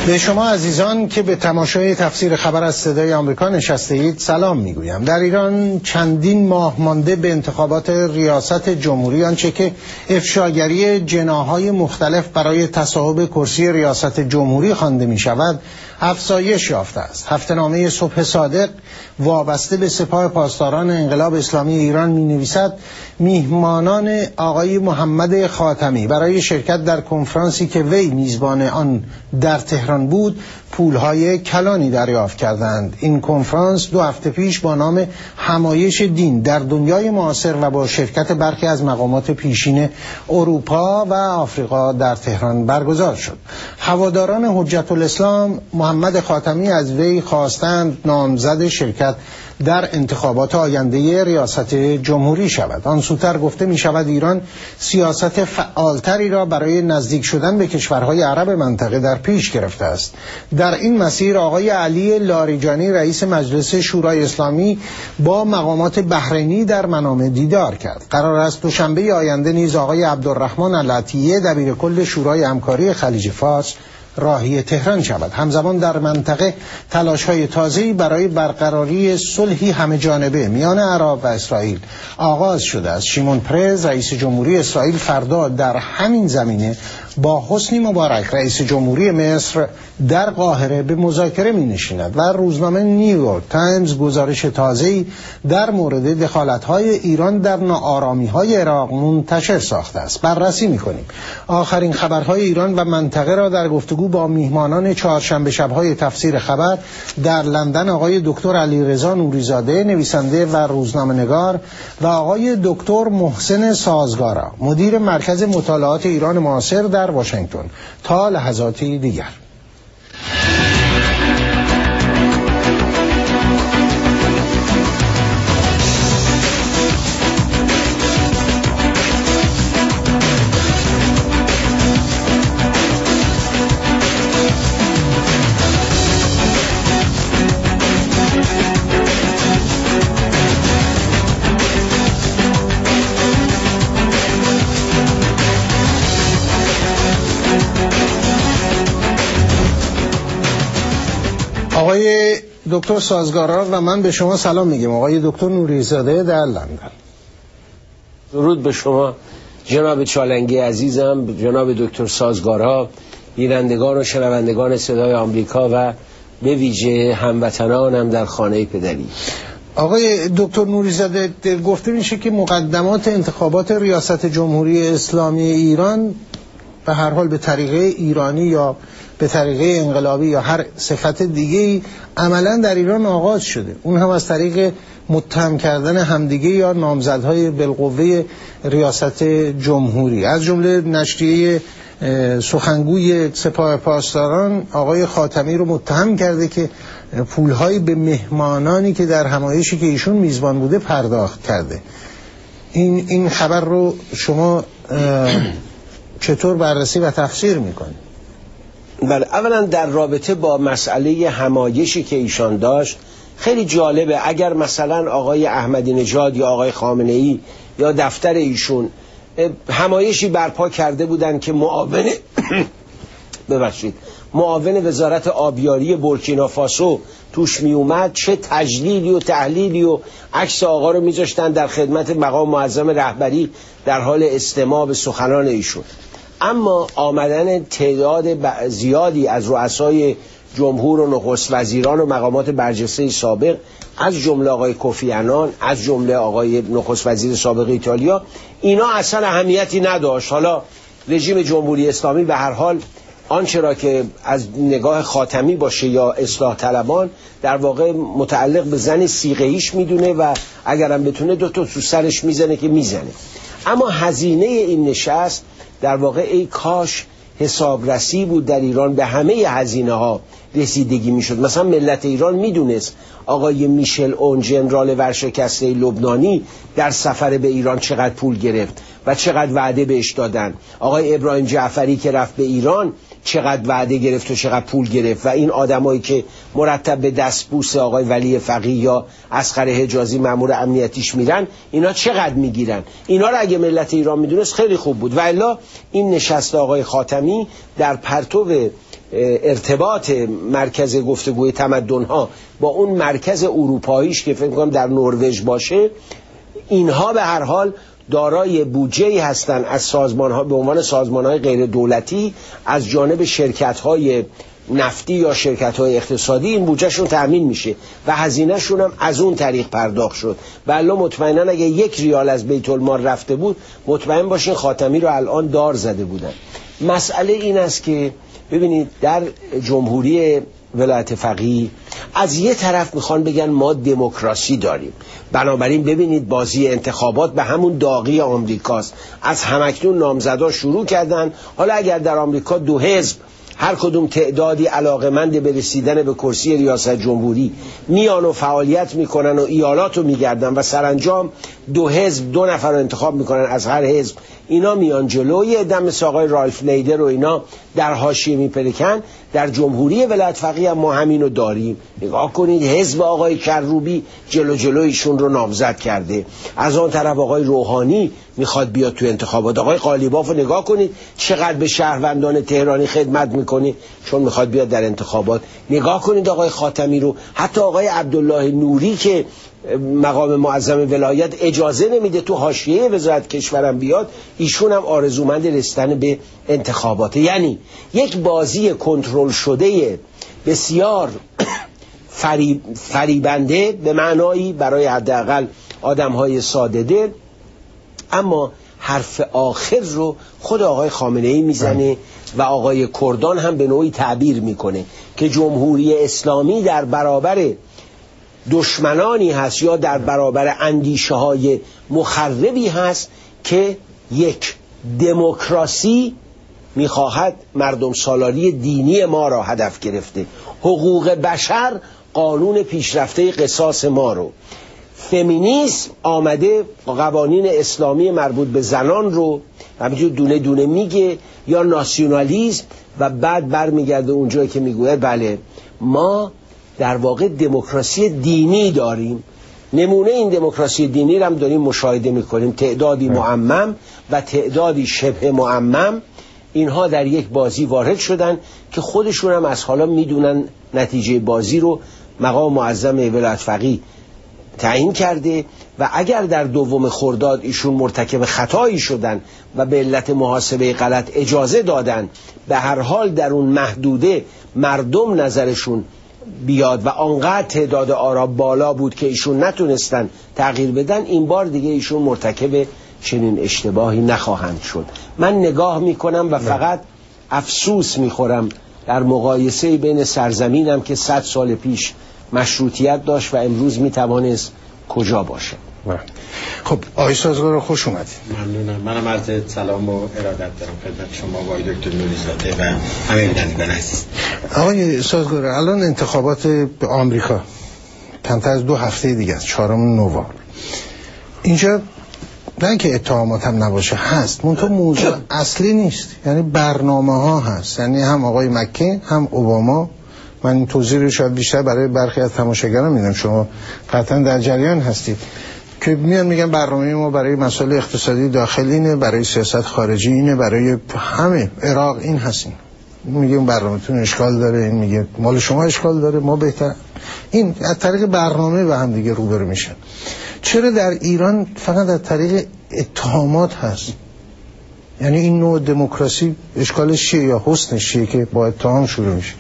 به شما عزیزان که به تماشای تفسیر خبر از صدای آمریکا نشسته اید سلام میگویم. در ایران چندین ماه مانده به انتخابات ریاست جمهوری، آنچه که افشاگری جناح‌های مختلف برای تصاحب کرسی ریاست جمهوری خوانده می شود، افزایش یافته است. هفته‌نامه صبح صادق وابسته به سپاه پاسداران انقلاب اسلامی ایران می نویسد میهمانان آقای محمد خاتمی برای شرکت در کنفرانسی که وی میزبان آن در تهران بود پولهای کلانی دریافت کردند. این کنفرانس 2 هفته پیش با نام همایش دین در دنیای معاصر و با شرکت برخی از مقامات پیشین اروپا و آفریقا در تهران برگزار شد. هواداران حجت الاسلام محمد خاتمی از وی خواستند نامزد شرکت در انتخابات آینده ریاست جمهوری شود. آن سوتر گفته می شود ایران سیاست فعالتری را برای نزدیک شدن به کشورهای عرب منطقه در پیش گرفته است. در این مسیر آقای علی لاریجانی رئیس مجلس شورای اسلامی با مقامات بحرینی در منامه دیدار کرد. قرار است دوشنبه آینده نیز آقای عبدالرحمن العطیه دبیر کل شورای همکاری خلیج فارس راهی تهران شود. همزمان در منطقه تلاش‌های تازه‌ای برای برقراری صلحی همه جانبه میان عرب و اسرائیل آغاز شده است. شیمون پرز رئیس جمهوری اسرائیل فردا در همین زمینه با حسنی مبارک رئیس جمهوری مصر در قاهره به مذاکره می‌نشیند و روزنامه نیویورک تایمز گزارش تازه‌ای در مورد دخالت‌های ایران در ناآرامی‌های عراق منتشر ساخته است. بررسی می‌کنیم آخرین خبرهای ایران و منطقه را در گفتگو با میهمانان چهارشنبه شب‌های تفسیر خبر در لندن آقای دکتر علیرضا نوری‌زاده نویسنده و روزنامه‌نگار و آقای دکتر محسن سازگارا مدیر مرکز مطالعات ایران معاصر در واشنگتن. تا لحظاتی دیگر. آقای دکتر سازگارا و من به شما سلام میگیم. آقای دکتر نوری‌زاده در لندن. درود به شما جناب چالنگی عزیزم، جناب دکتر سازگارا، بینندگان و شنوندگان صدای آمریکا و به ویژه هموطنانم در خانه پدری. آقای دکتر نوری‌زاده گفته میشه که مقدمات انتخابات ریاست جمهوری اسلامی ایران به هر حال به طریقه ایرانی یا به طریقه انقلابی یا هر صفت دیگه‌ای عملاً در ایران آغاز شده، اون هم از طریق متهم کردن همدیگه یا نامزدهای بالقوه ریاست جمهوری. از جمله نشریه سخنگوی سپاه پاسداران آقای خاتمی رو متهم کرده که پولهایی به مهمانانی که در همایشی که ایشون میزبان بوده پرداخت کرده. این خبر رو شما چطور بررسی و تفسیر میکنید؟ بله، اولا در رابطه با مسئله همایشی که ایشان داشت خیلی جالبه. اگر معلا آقای احمدی نژاد یا آقای خامنه‌ای یا دفتر ایشون همایشی برپا کرده بودن که معاون وزارت آبیاری بورکینافاسو توش می اومد، چه تجلیلی و تحلیلی و عکس آقا رو میذاشتن در خدمت مقام معظم رهبری در حال استماع به سخنان ایشون. اما آمدن تعداد زیادی از رؤسای جمهور و نخست وزیران و مقامات برجسته سابق، از جمله آقای کوفی عنان، از جمله آقای نخست وزیر سابق ایتالیا، اینا اصلا اهمیتی نداشت. حالا رژیم جمهوری اسلامی به هر حال آنچه را که از نگاه خاتمی باشه یا اصلاح طلبان در واقع متعلق به زن صیغه‌ایش میدونه و اگرم بتونه 2 تا تو سرش میزنه که میزنه. اما هزینه این نشست در واقع ای کاش حسابرسی بود در ایران به همه هزینه ها رسیدگی میشد. مثلا ملت ایران میدونست آقای میشل اون ژنرال ورشکسته لبنانی در سفر به ایران چقدر پول گرفت و چقدر وعده بهش دادن. آقای ابراهیم جعفری که رفت به ایران چقدر وعده گرفت و چقدر پول گرفت و این آدمایی که مرتب به دستبوس آقای ولی فقیه یا اصغر حجازی مأمور امنیتیش میرن، اینا چقدر میگیرن. اینا رو اگه ملت ایران میدونست خیلی خوب بود. و الا این نشست آقای خاتمی در پرتو ارتباط مرکز گفتگوی تمدن‌ها با اون مرکز اروپاییش که فکر می‌کنم در نروژ باشه، اینها به هر حال دارای بودجه‌ای هستند از سازمان‌ها به عنوان سازمان‌های غیر دولتی، از جانب شرکت‌های نفتی یا شرکت‌های اقتصادی این بودجهشون تأمین میشه و هزینه‌شون هم از اون طریق پرداخت شد. بله مطمئنا اگه 1 ریال از بیت المال رفته بود، مطمئن باشین خاتمی رو الان دار زده بودن. مسئله این است که ببینید در جمهوری ولایت فقیه از یه طرف میخوان بگن ما دموکراسی داریم، بنابراین ببینید بازی انتخابات به همون داغی آمریکاست، از همکنون نامزدا شروع کردن. حالا اگر در آمریکا 2 حزب هر کدوم تعدادی علاقمند به رسیدن به کرسی ریاست جمهوری میان و فعالیت میکنن و ایالات رو میگردن و سرانجام 2 حزب 2 نفر رو انتخاب میکنن از هر حزب، اینا میان جلوی دم مثل آقای رالف نیدر و اینا در حاشیه میپلکن. در جمهوری ولایت فقیه ما همینو داریم. نگاه کنید حزب آقای کروبی جلویشون رو نامزد کرده، از آن طرف آقای روحانی میخواد بیاد تو انتخابات، آقای قالیباف رو نگاه کنید چقدر به شهروندان تهرانی خدمت میکنه چون میخواد بیاد در انتخابات. نگاه کنید آقای خاتمی رو، حتی آقای عبدالله نوری که مقام معظم ولایت اجازه نمیده تو حاشیه وزارت کشورم بیاد، ایشون هم آرزومند رسیدن به انتخابات. یعنی یک بازی کنترل شده بسیار فریبنده به معنایی برای حداقل آدم‌های ساده دل، اما حرف آخر رو خود آقای خامنه‌ای میزنه و آقای کردان هم به نوعی تعبیر میکنه که جمهوری اسلامی در برابر دشمنانی هست یا در برابر اندیشه های مخربی هست که یک دموکراسی میخواهد مردم سالاری دینی ما را هدف گرفته، حقوق بشر قانون پیشرفته قصاص ما رو، فمینیسم آمده قوانین اسلامی مربوط به زنان رو همینجور دونه دونه میگه، یا ناسیونالیسم، و بعد برمیگرده اونجایی که میگوه بله ما در واقع دموکراسی دینی داریم. نمونه این دموکراسی دینی رو هم داریم مشاهده میکنیم، تعدادی معمم و تعدادی شبه معمم، اینها در یک بازی وارد شدن که خودشون هم از حالا میدونن نتیجه بازی رو مقام معظم ولایت فقیه تعیین کرده و اگر در 2 خرداد ایشون مرتکب خطایی شدن و به علت محاسبه غلط اجازه دادن، به هر حال در اون محدوده مردم نظرشون بیاد و آنقدر تعداد آرا بالا بود که ایشون نتونستن تغییر بدن، این بار دیگه ایشون مرتکب چنین اشتباهی نخواهند شد. من نگاه میکنم و فقط افسوس میخورم در مقایسه بین سرزمینم که 100 سال پیش مشروطیت داشت و امروز میتوانست کجا باشه. خب آقای سازگار خوش اومدید. ممنونم. منم عرض سلام و ارادت دارم خدمت شما و آقای دکتر نوری‌زاده و همه بینندگان عزیز. آقای سازگار الان انتخابات به آمریکا کمتر از 2 هفته دیگه است، 4 نوامبر. اینجا نه که اتهامات هم نباشه، هست، منتها موضوع اصلی نیست، یعنی برنامه ها هست، یعنی هم آقای مکین هم اوباما. من این توضیح رو شاید بیشتر برای برخی از تماشاگران میدم، شما قطعا در جریان هستید، که میان میگن برنامه ما برای مسائل اقتصادی داخلی اینه، برای سیاست خارجی اینه، برای همه عراق این هستیم. میگه اون برنامه‌تون اشکال داره، این میگه مال شما اشکال داره، ما بهتر. این از طریق برنامه و هم دیگه روبرو میشن. چرا در ایران فقط از طریق اتهامات هست؟ یعنی این نوع دموکراسی اشکالش چیه یا حسنش چیه که با اتهام شروع میشه؟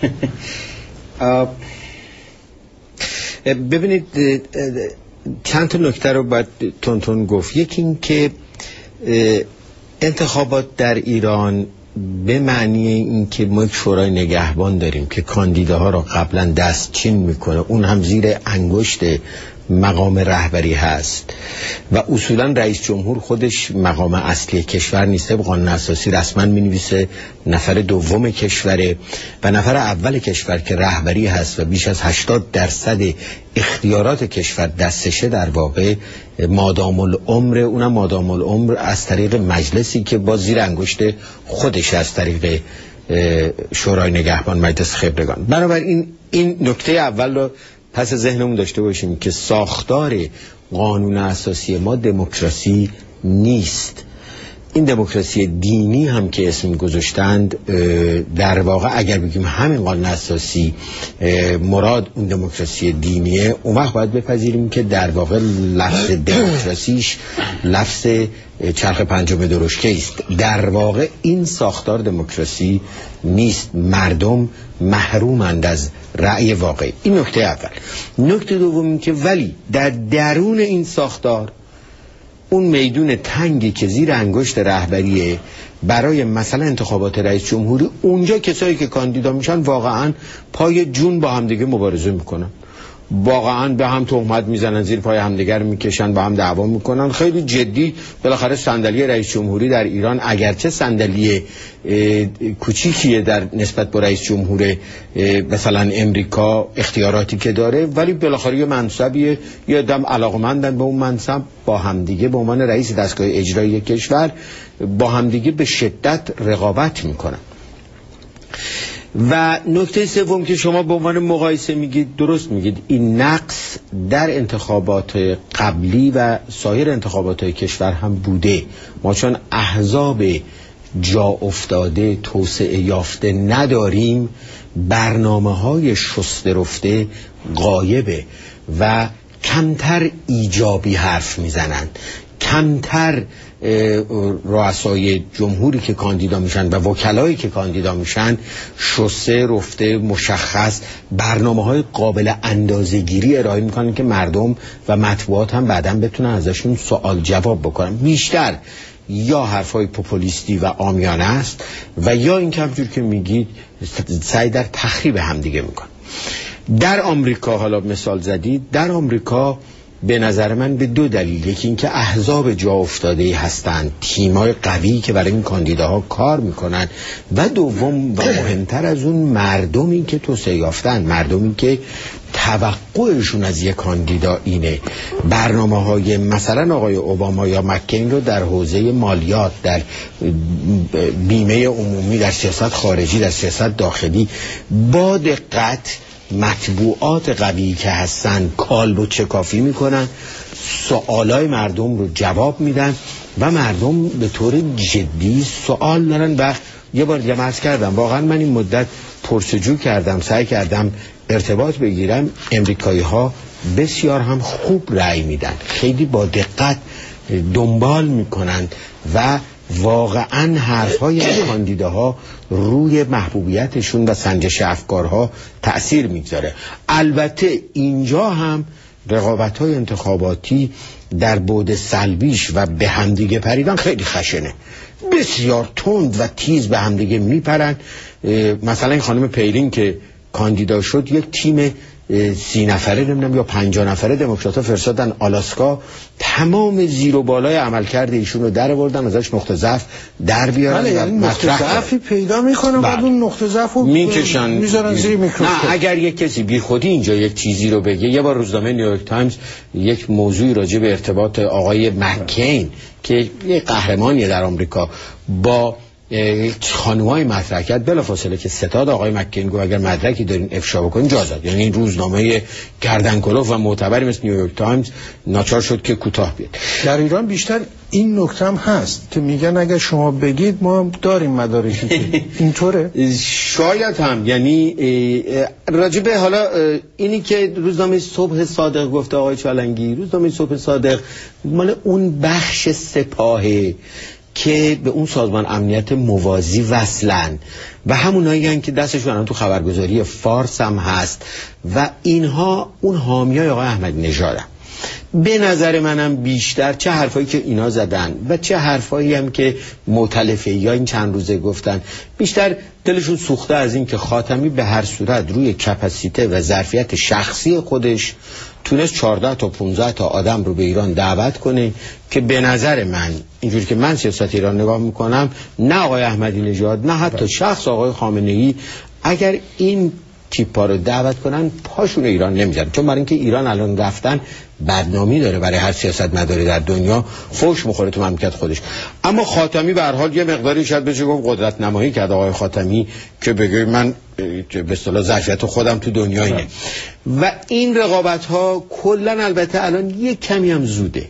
ببینید چند تا نکته رو باید تون گفت. یکی این که انتخابات در ایران به معنی این که ما یک شورای نگهبان داریم که کاندیداها رو قبلا دستچین میکنه، اون هم زیر انگشت مقام رهبری هست و اصولا رئیس جمهور خودش مقام اصلی کشور نیست. قانون اساسی رسما می‌نویسه نفر دوم کشوره و نفر اول کشور که رهبری هست و بیش از 80% اختیارات کشور دستشه در واقع مادام العمر، اونم مادام العمر از طریق مجلسی که با زیر انگشت خودش از طریق شورای نگهبان مجلس خبرگان. بنابراین این نکته اول رو پس ذهنمون داشته باشیم که ساختار قانون اساسی ما دموکراسی نیست. این دموکراسی دینی هم که اسم گذاشتند، در واقع اگر بگیم همین قانون اساسی مراد اون دموکراسی دینیه، اون وقت باید بپذیریم که در واقع لفظ دموکراسیش لفظ چرخ پنجم درشکه است. در واقع این ساختار دموکراسی نیست، مردم محرومند از رأی واقعی. این نکته اول. نکته دوم این که ولی در درون این ساختار اون میدون تنگی که زیر انگشت رهبریه برای مثلا انتخابات رئیس جمهوری، اونجا کسایی که کاندیدا میشن واقعا پای جون با همدیگه مبارزه میکنن، واقعا به هم تهمت میزنن، زیر پای همدیگر میکشن، با هم دعوا میکنن خیلی جدی. بالاخره صندلی رئیس جمهوری در ایران اگرچه صندلی کوچیکیه در نسبت با رئیس جمهور مثلا امریکا اختیاراتی که داره، ولی بالاخره یه منصبیه، یه دم علاقمندن به اون منصب، با همدیگه به عنوان رئیس دستگاه اجرایی کشور با همدیگه به شدت رقابت میکنن. و نکته سوم که شما به عنوان مقایسه میگید، درست میگید، این نقص در انتخابات قبلی و سایر انتخابات کشور هم بوده. ما چون احزاب جا افتاده توسعه یافته نداریم، برنامه‌های شسته رفته غایبه و کمتر ایجابی حرف میزنن، کمتر رؤسای جمهوری که کاندیدا میشن و وکلایی که کاندیدا میشن شسته رفته مشخص برنامه‌های قابل اندازه‌گیری ارائه میکنن که مردم و مطبوعات هم بعداً بتونن ازشون سوال جواب بکنن. بیشتر یا حرفای پوپولیستی و عامیانه است و یا این که همجور که میگید سعی در تخریب همدیگه میکن. در آمریکا، حالا مثال زدید، در آمریکا به نظر من به دو دلیل، یکی این که احزاب جا افتاده هستند، تیمای قوی که برای این کاندیداها کار میکنن، و دوم و مهمتر از اون مردمی که توسعه یافتن، مردمی که توقعشون از یک کاندیدا اینه. برنامه‌های مثلا آقای اوباما یا مکین رو در حوزه مالیات، در بیمه عمومی، در سیاست خارجی، در سیاست داخلی با دقت مطبوعات قوی که هستن کالبد چکافی میکنن، سوالای مردم رو جواب میدن و مردم به طور جدی سوال دارن. و یه بار دیگه عرض کردم، واقعا من این مدت پرسجو کردم، سعی کردم ارتباط بگیرم، امریکایی ها بسیار هم خوب رأی میدن، خیلی با دقت دنبال میکنن و واقعا حرفهای این کاندیداها روی محبوبیتشون و سنجش افکارها تأثیر میگذاره. البته اینجا هم رقابت‌های انتخاباتی در بعد سلبیش و به همدیگه پریدن خیلی خشنه، بسیار تند و تیز به همدیگه میپرن. مثلا این خانم پیلین که کاندیدا شد، یک تیم 30 نفره نمیدونم یا 50 نفره دموکرات‌ها فرستادن آلاسکا، تمام زیر و بالای عملکرد ایشون رو در آوردن، ازش نقطه ضعف در بیارن. بله، یعنی نقطه ضعفی پیدا میکنن، بعد اون نقطه ضعف رو میذارن زیر میکروسکوپ. نه، اگر یک کسی بی خودی اینجا یک چیزی رو بگه، یه بار روزنامه نیویورک تایمز یک موضوعی راجع به ارتباط آقای مکین که یک قهرمانیه در آمریکا با خانومای مطرح کرد، بلافاصله که ستاد آقای مکین گفت اگر مدرکی دارین افشا بکنین جازد. یعنی این روزنامه گردنکلوف و معتبری مثل نیویورک تایمز ناچار شد که کوتاه بیاد. در ایران بیشتر این نکته هم هست که میگن اگر شما بگید ما داریم مدارکی که اینطوره. شاید هم، یعنی راجبه حالا اینی که روزنامه صبح صادق گفته آقای چالنگی، روزنامه صبح صادق مال اون بخش سپاهه که به اون سازمان امنیت موازی وصلن و همونایی هستن که دستشون هم تو خبرگزاری فارس هم هست و اینها اون حامیای آقای احمدی نژادن. به نظر منم بیشتر چه حرفایی که اینا زدن و چه حرفایی هم که مؤتلفه یا این چند روزه گفتن، بیشتر دلشون سوخته از این که خاتمی به هر صورت روی کپاسیته و ظرفیت شخصی خودش تونست 14 تا 15 تا آدم رو به ایران دعوت کنه که به نظر من، اینجوری که من سیاست ایران نگاه میکنم، نه آقای احمدی نژاد نه حتی شخص آقای خامنه‌ای اگر این تیپا رو دعوت کنن پاشون ایران نمیذارن. چون برای اینکه ایران الان رفتن بدنامی داره برای هر سیاست مداری در دنیا، فوش میخوره تو مملکت خودش. اما خاتمی به هر حال یه مقداری شاید بشه گفت قدرت نمایی کرد آقای خاتمی که بگه من به اصطلاح ظرفیت خودم تو دنیا اینه. و این رقابت ها کلا البته الان یک کمی هم زوده،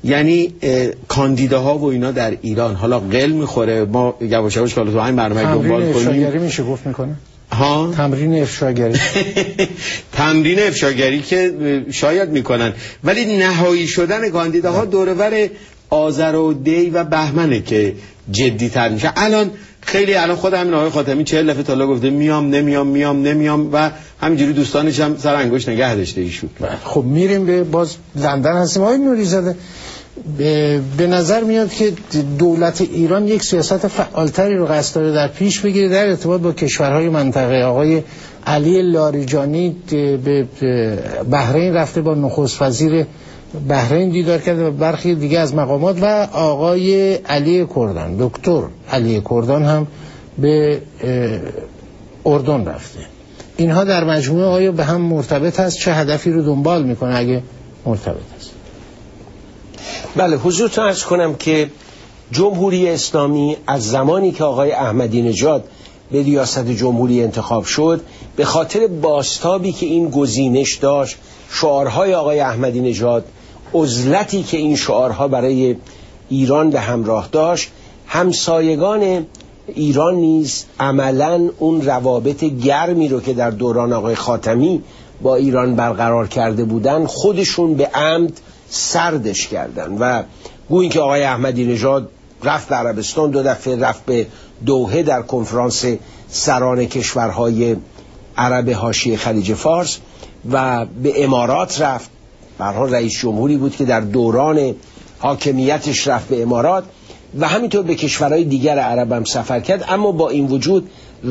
یعنی کاندیداها و اینا در ایران حالا قل میخوره، ما یواش یواش حالا تو همین برنامه دنبال کنیم. تمرین افشاگری میشه گفت میکنه ها؟ تمرین افشاگری تمرین افشاگری که شاید میکنن، ولی نهایی شدن کاندیداها دورور آذر و دی و بهمنه که جدی تر میشه. الان خود همین آقای خاتمی 40 دفعه تا گفته میام نمیام و همینجوری دوستانش هم سر انگشت نگه داشته ایشون. خب میریم به باز لندن هستیم. آقای نوری‌زاده، به نظر میاد که دولت ایران یک سیاست فعالتری رو قصد داره در پیش بگیره در ارتباط با کشورهای منطقه. آقای علی لاریجانی به بحرین رفته، با نخست وزیر بحرین دیدار کرده و برخی دیگه از مقامات، و آقای علی کردان، دکتر علی کردان هم به اردن رفته. اینها در مجموعه آیا به هم مرتبط هست؟ چه هدفی رو دنبال میکنه اگه مرتبط هست؟ بله، حضورتون عرض کنم که جمهوری اسلامی از زمانی که آقای احمدی نژاد به ریاست جمهوری انتخاب شد، به خاطر بازتابی که این گزینش داشت، شعارهای آقای احمدی نژاد، عزلتی که این شعارها برای ایران به همراه داشت، همسایگان ایران نیز عملاً اون روابط گرمی رو که در دوران آقای خاتمی با ایران برقرار کرده بودن خودشون به عمد سردش کردن و گویی که آقای احمدی نژاد رفت به عربستان، 2 دفعه رفت به دوحه در کنفرانس سران کشورهای عرب حاشیه خلیج فارس و به امارات رفت. به هر حال رئیس جمهوری بود که در دوران حاکمیتش رفت به امارات و همینطور به کشورهای دیگر عرب هم سفر کرد، اما با این وجود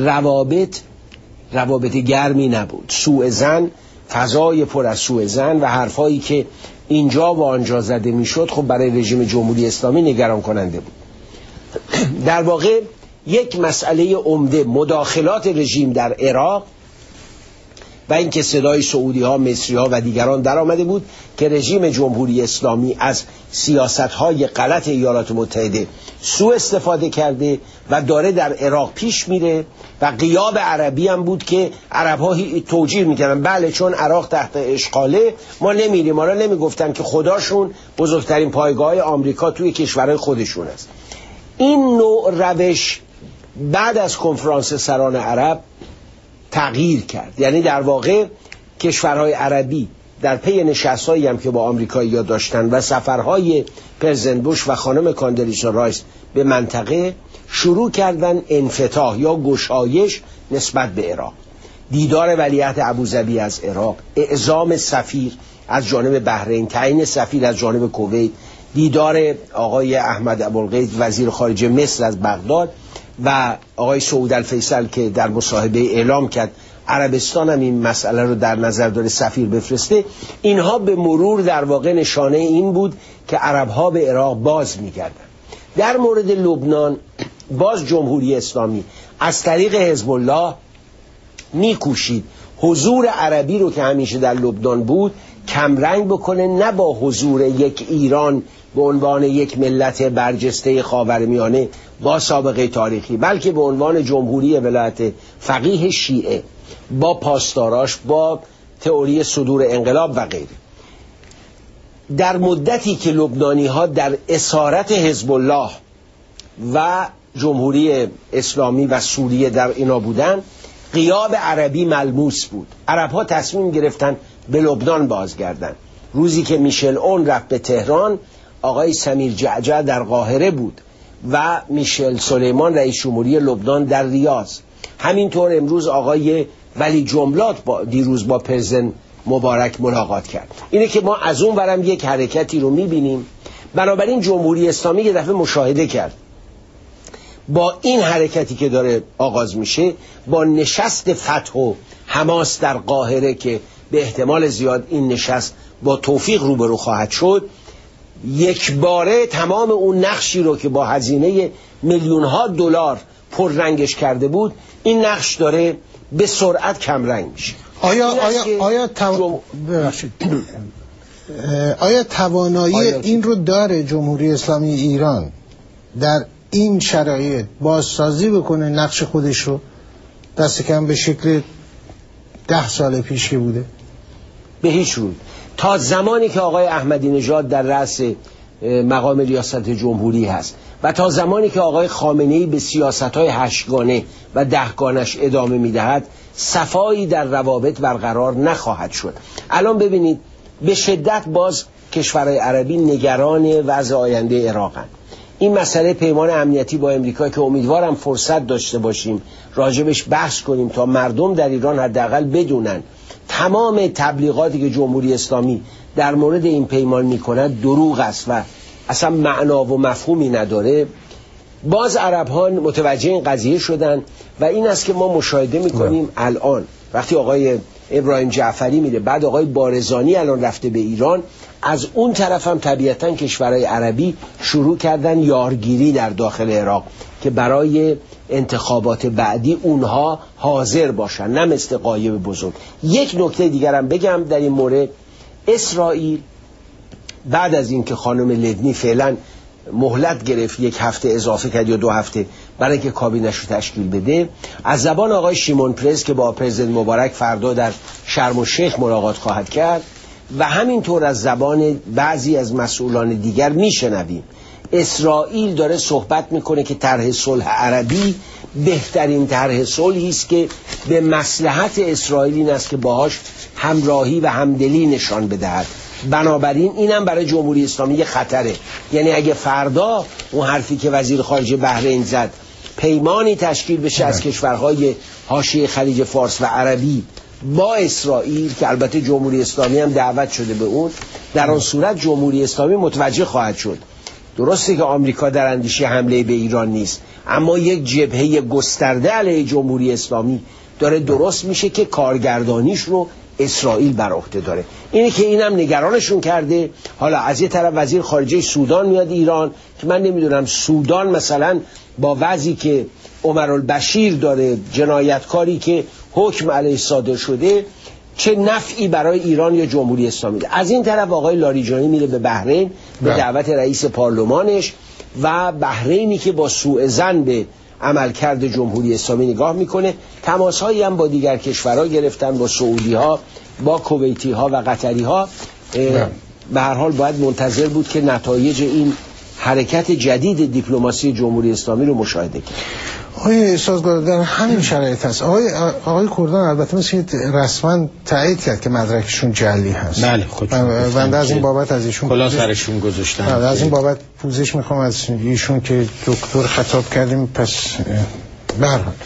روابط گرمی نبود. سوء ظن، فضای پر از سوء ظن و حرفایی که اینجا و آنجا زده میشد خب برای رژیم جمهوری اسلامی نگران کننده بود. در واقع یک مسئله عمده مداخلات رژیم در عراق و اینکه صدای سعودی ها، مصری ها و دیگران در آمده بود که رژیم جمهوری اسلامی از سیاست های غلط ایالات متحده سوء استفاده کرده و داره در عراق پیش میره و غیاب عربی هم بود که عرب ها توجیه میکردن بله چون عراق تحت اشغاله ما نمیریم، ما را نمیگفتن که خداشون بزرگترین پایگاه آمریکا توی کشورهای خودشون است. این نوع روش بعد از کنفرانس سران عرب تغییر کرد. یعنی در واقع کشورهای عربی در پی نشست‌هایی هم که با آمریکایی‌ها داشتن و سفرهای پرزیدنت بوش و خانم کاندلیسا رایس به منطقه شروع کردن انفتاح یا گشایش نسبت به عراق. دیدار ولیعهد ابوظبی از عراق، اعزام سفیر از جانب بحرین، تعیین سفیر از جانب کویت، دیدار آقای احمد ابوالقید وزیر خارجه مصر از بغداد و آقای سعود الفیصل که در مصاحبه اعلام کرد عربستان هم این مسئله رو در نظر داره سفیر بفرسته. اینها به مرور در واقع نشانه این بود که عربها به عراق باز می‌گردن. در مورد لبنان باز جمهوری اسلامی از طریق حزب الله می‌کوشید حضور عربی رو که همیشه در لبنان بود کمرنگ بکنه، نه با حضور یک ایران به عنوان یک ملت برجسته خاورمیانه با سابقه تاریخی، بلکه به عنوان جمهوری ولایت فقیه شیعه با پاسداراش، با تئوری صدور انقلاب و غیره. در مدتی که لبنانی ها در اسارت حزب الله و جمهوری اسلامی و سوریه در اینا بودن، غیاب عربی ملموس بود. عرب ها تصمیم گرفتن به لبنان بازگردن. روزی که میشل اون رفت به تهران، آقای سمیر جعجع در قاهره بود و میشل سلیمان رئیس جمهوری لبنان در ریاض. همینطور امروز آقای ولی جنبلاط دیروز با پرزیدنت مبارک ملاقات کرد. اینه که ما از اون ورم یک حرکتی رو میبینیم. بنابراین جمهوری اسلامی یه دفعه مشاهده کرد با این حرکتی که داره آغاز میشه، با نشست فتح و حماس در قاهره که به احتمال زیاد این نشست با توفیق روبرو خواهد شد، یک باره تمام اون نقشی رو که با هزینه میلیون‌ها دلار پررنگش کرده بود، این نقش داره به سرعت کمرنگ میشه. آیا توانایی این رو داره جمهوری اسلامی ایران در این شرایط بازسازی بکنه نقش خودش رو، دست کم به شکل 10 سال پیش که بوده؟ به هیچ روی. تا زمانی که آقای احمدی نژاد در رأس مقام ریاست جمهوری هست و تا زمانی که آقای خامنه‌ای به سیاست‌های 8گانه و 10گانش ادامه می‌دهد صفایی در روابط برقرار نخواهد شد. الان ببینید به شدت باز کشورهای عربی نگران وضع آینده عراقند. این مسئله پیمان امنیتی با امریکا که امیدوارم فرصت داشته باشیم راجبش بحث کنیم تا مردم در ایران حداقل بدونن تمام تبلیغاتی که جمهوری اسلامی در مورد این پیمان میکند دروغ است و اصلا معنا و مفهومی نداره. باز عرب ها متوجه این قضیه شدن و این است که ما مشاهده میکنیم الان وقتی آقای ابراهیم جعفری میره، بعد آقای بارزانی الان رفته به ایران، از اون طرف هم طبیعتاً کشورهای عربی شروع کردن یارگیری در داخل عراق که برای انتخابات بعدی اونها حاضر باشن، نه مثل غایب بزرگ. یک نکته دیگرم بگم در این مورد، اسرائیل بعد از این که خانم لبنی فعلا مهلت گرفت، 1 هفته اضافه کرد یا 2 هفته برای که کابینش رو تشکیل بده، از زبان آقای شیمون پرس که با پرزیدنت مبارک فردا در شرم الشیخ ملاقات خواهد کرد و همینطور از زبان بعضی از مسئولان دیگر میشنویم اسرائیل داره صحبت میکنه که طرح صلح عربی بهترین طرح صلحی است که به مصلحت اسرائیل این است که باهاش همراهی و همدلی نشان بدهد. بنابراین اینم برای جمهوری اسلامی خطره. یعنی اگه فردا اون حرفی که وزیر خارجه بحرین زد پیمانی تشکیل بشه از کشورهای حاشیه خلیج فارس و عربی با اسرائیل که البته جمهوری اسلامی هم دعوت شده به اون، در آن صورت جمهوری اسلامی متوجه خواهد شد درسته که آمریکا در اندیشه حمله به ایران نیست، اما یک جبهه گسترده علیه جمهوری اسلامی داره درست میشه که کارگردانیش رو اسرائیل بر عهده داره. اینه که اینم نگرانشون کرده. حالا از یه طرف وزیر خارجه سودان میاد ایران که من نمیدونم سودان مثلا با وضعی که عمرالبشیر داره، جنایتکاری که حکم علیه صادر شده، چه نفعی برای ایران یا جمهوری اسلامی ده. از این طرف آقای لاریجانی میره به بحرین به دعوت رئیس پارلمانش و بحرینی که با سوء ظن به عملکرد جمهوری اسلامی نگاه میکنه. تماسهایی هم با دیگر کشورها گرفتن، با سعودی ها، با کویتی ها و قطری ها. به هر حال باید منتظر بود که نتایج این حرکت جدید دیپلماسی جمهوری اسلامی رو مشاهده کرد. آقای سازگار در همین شرایط هست آقای کردان البته مثل رسما تایید کرد که مدرکشون جعلی هست. بله خودشون بنده از این بابت از ایشون کلا سرشون گذاشتن. از این بابت پوزش میخوام از ایشون که دکتر خطاب کردیم. پس به هر حال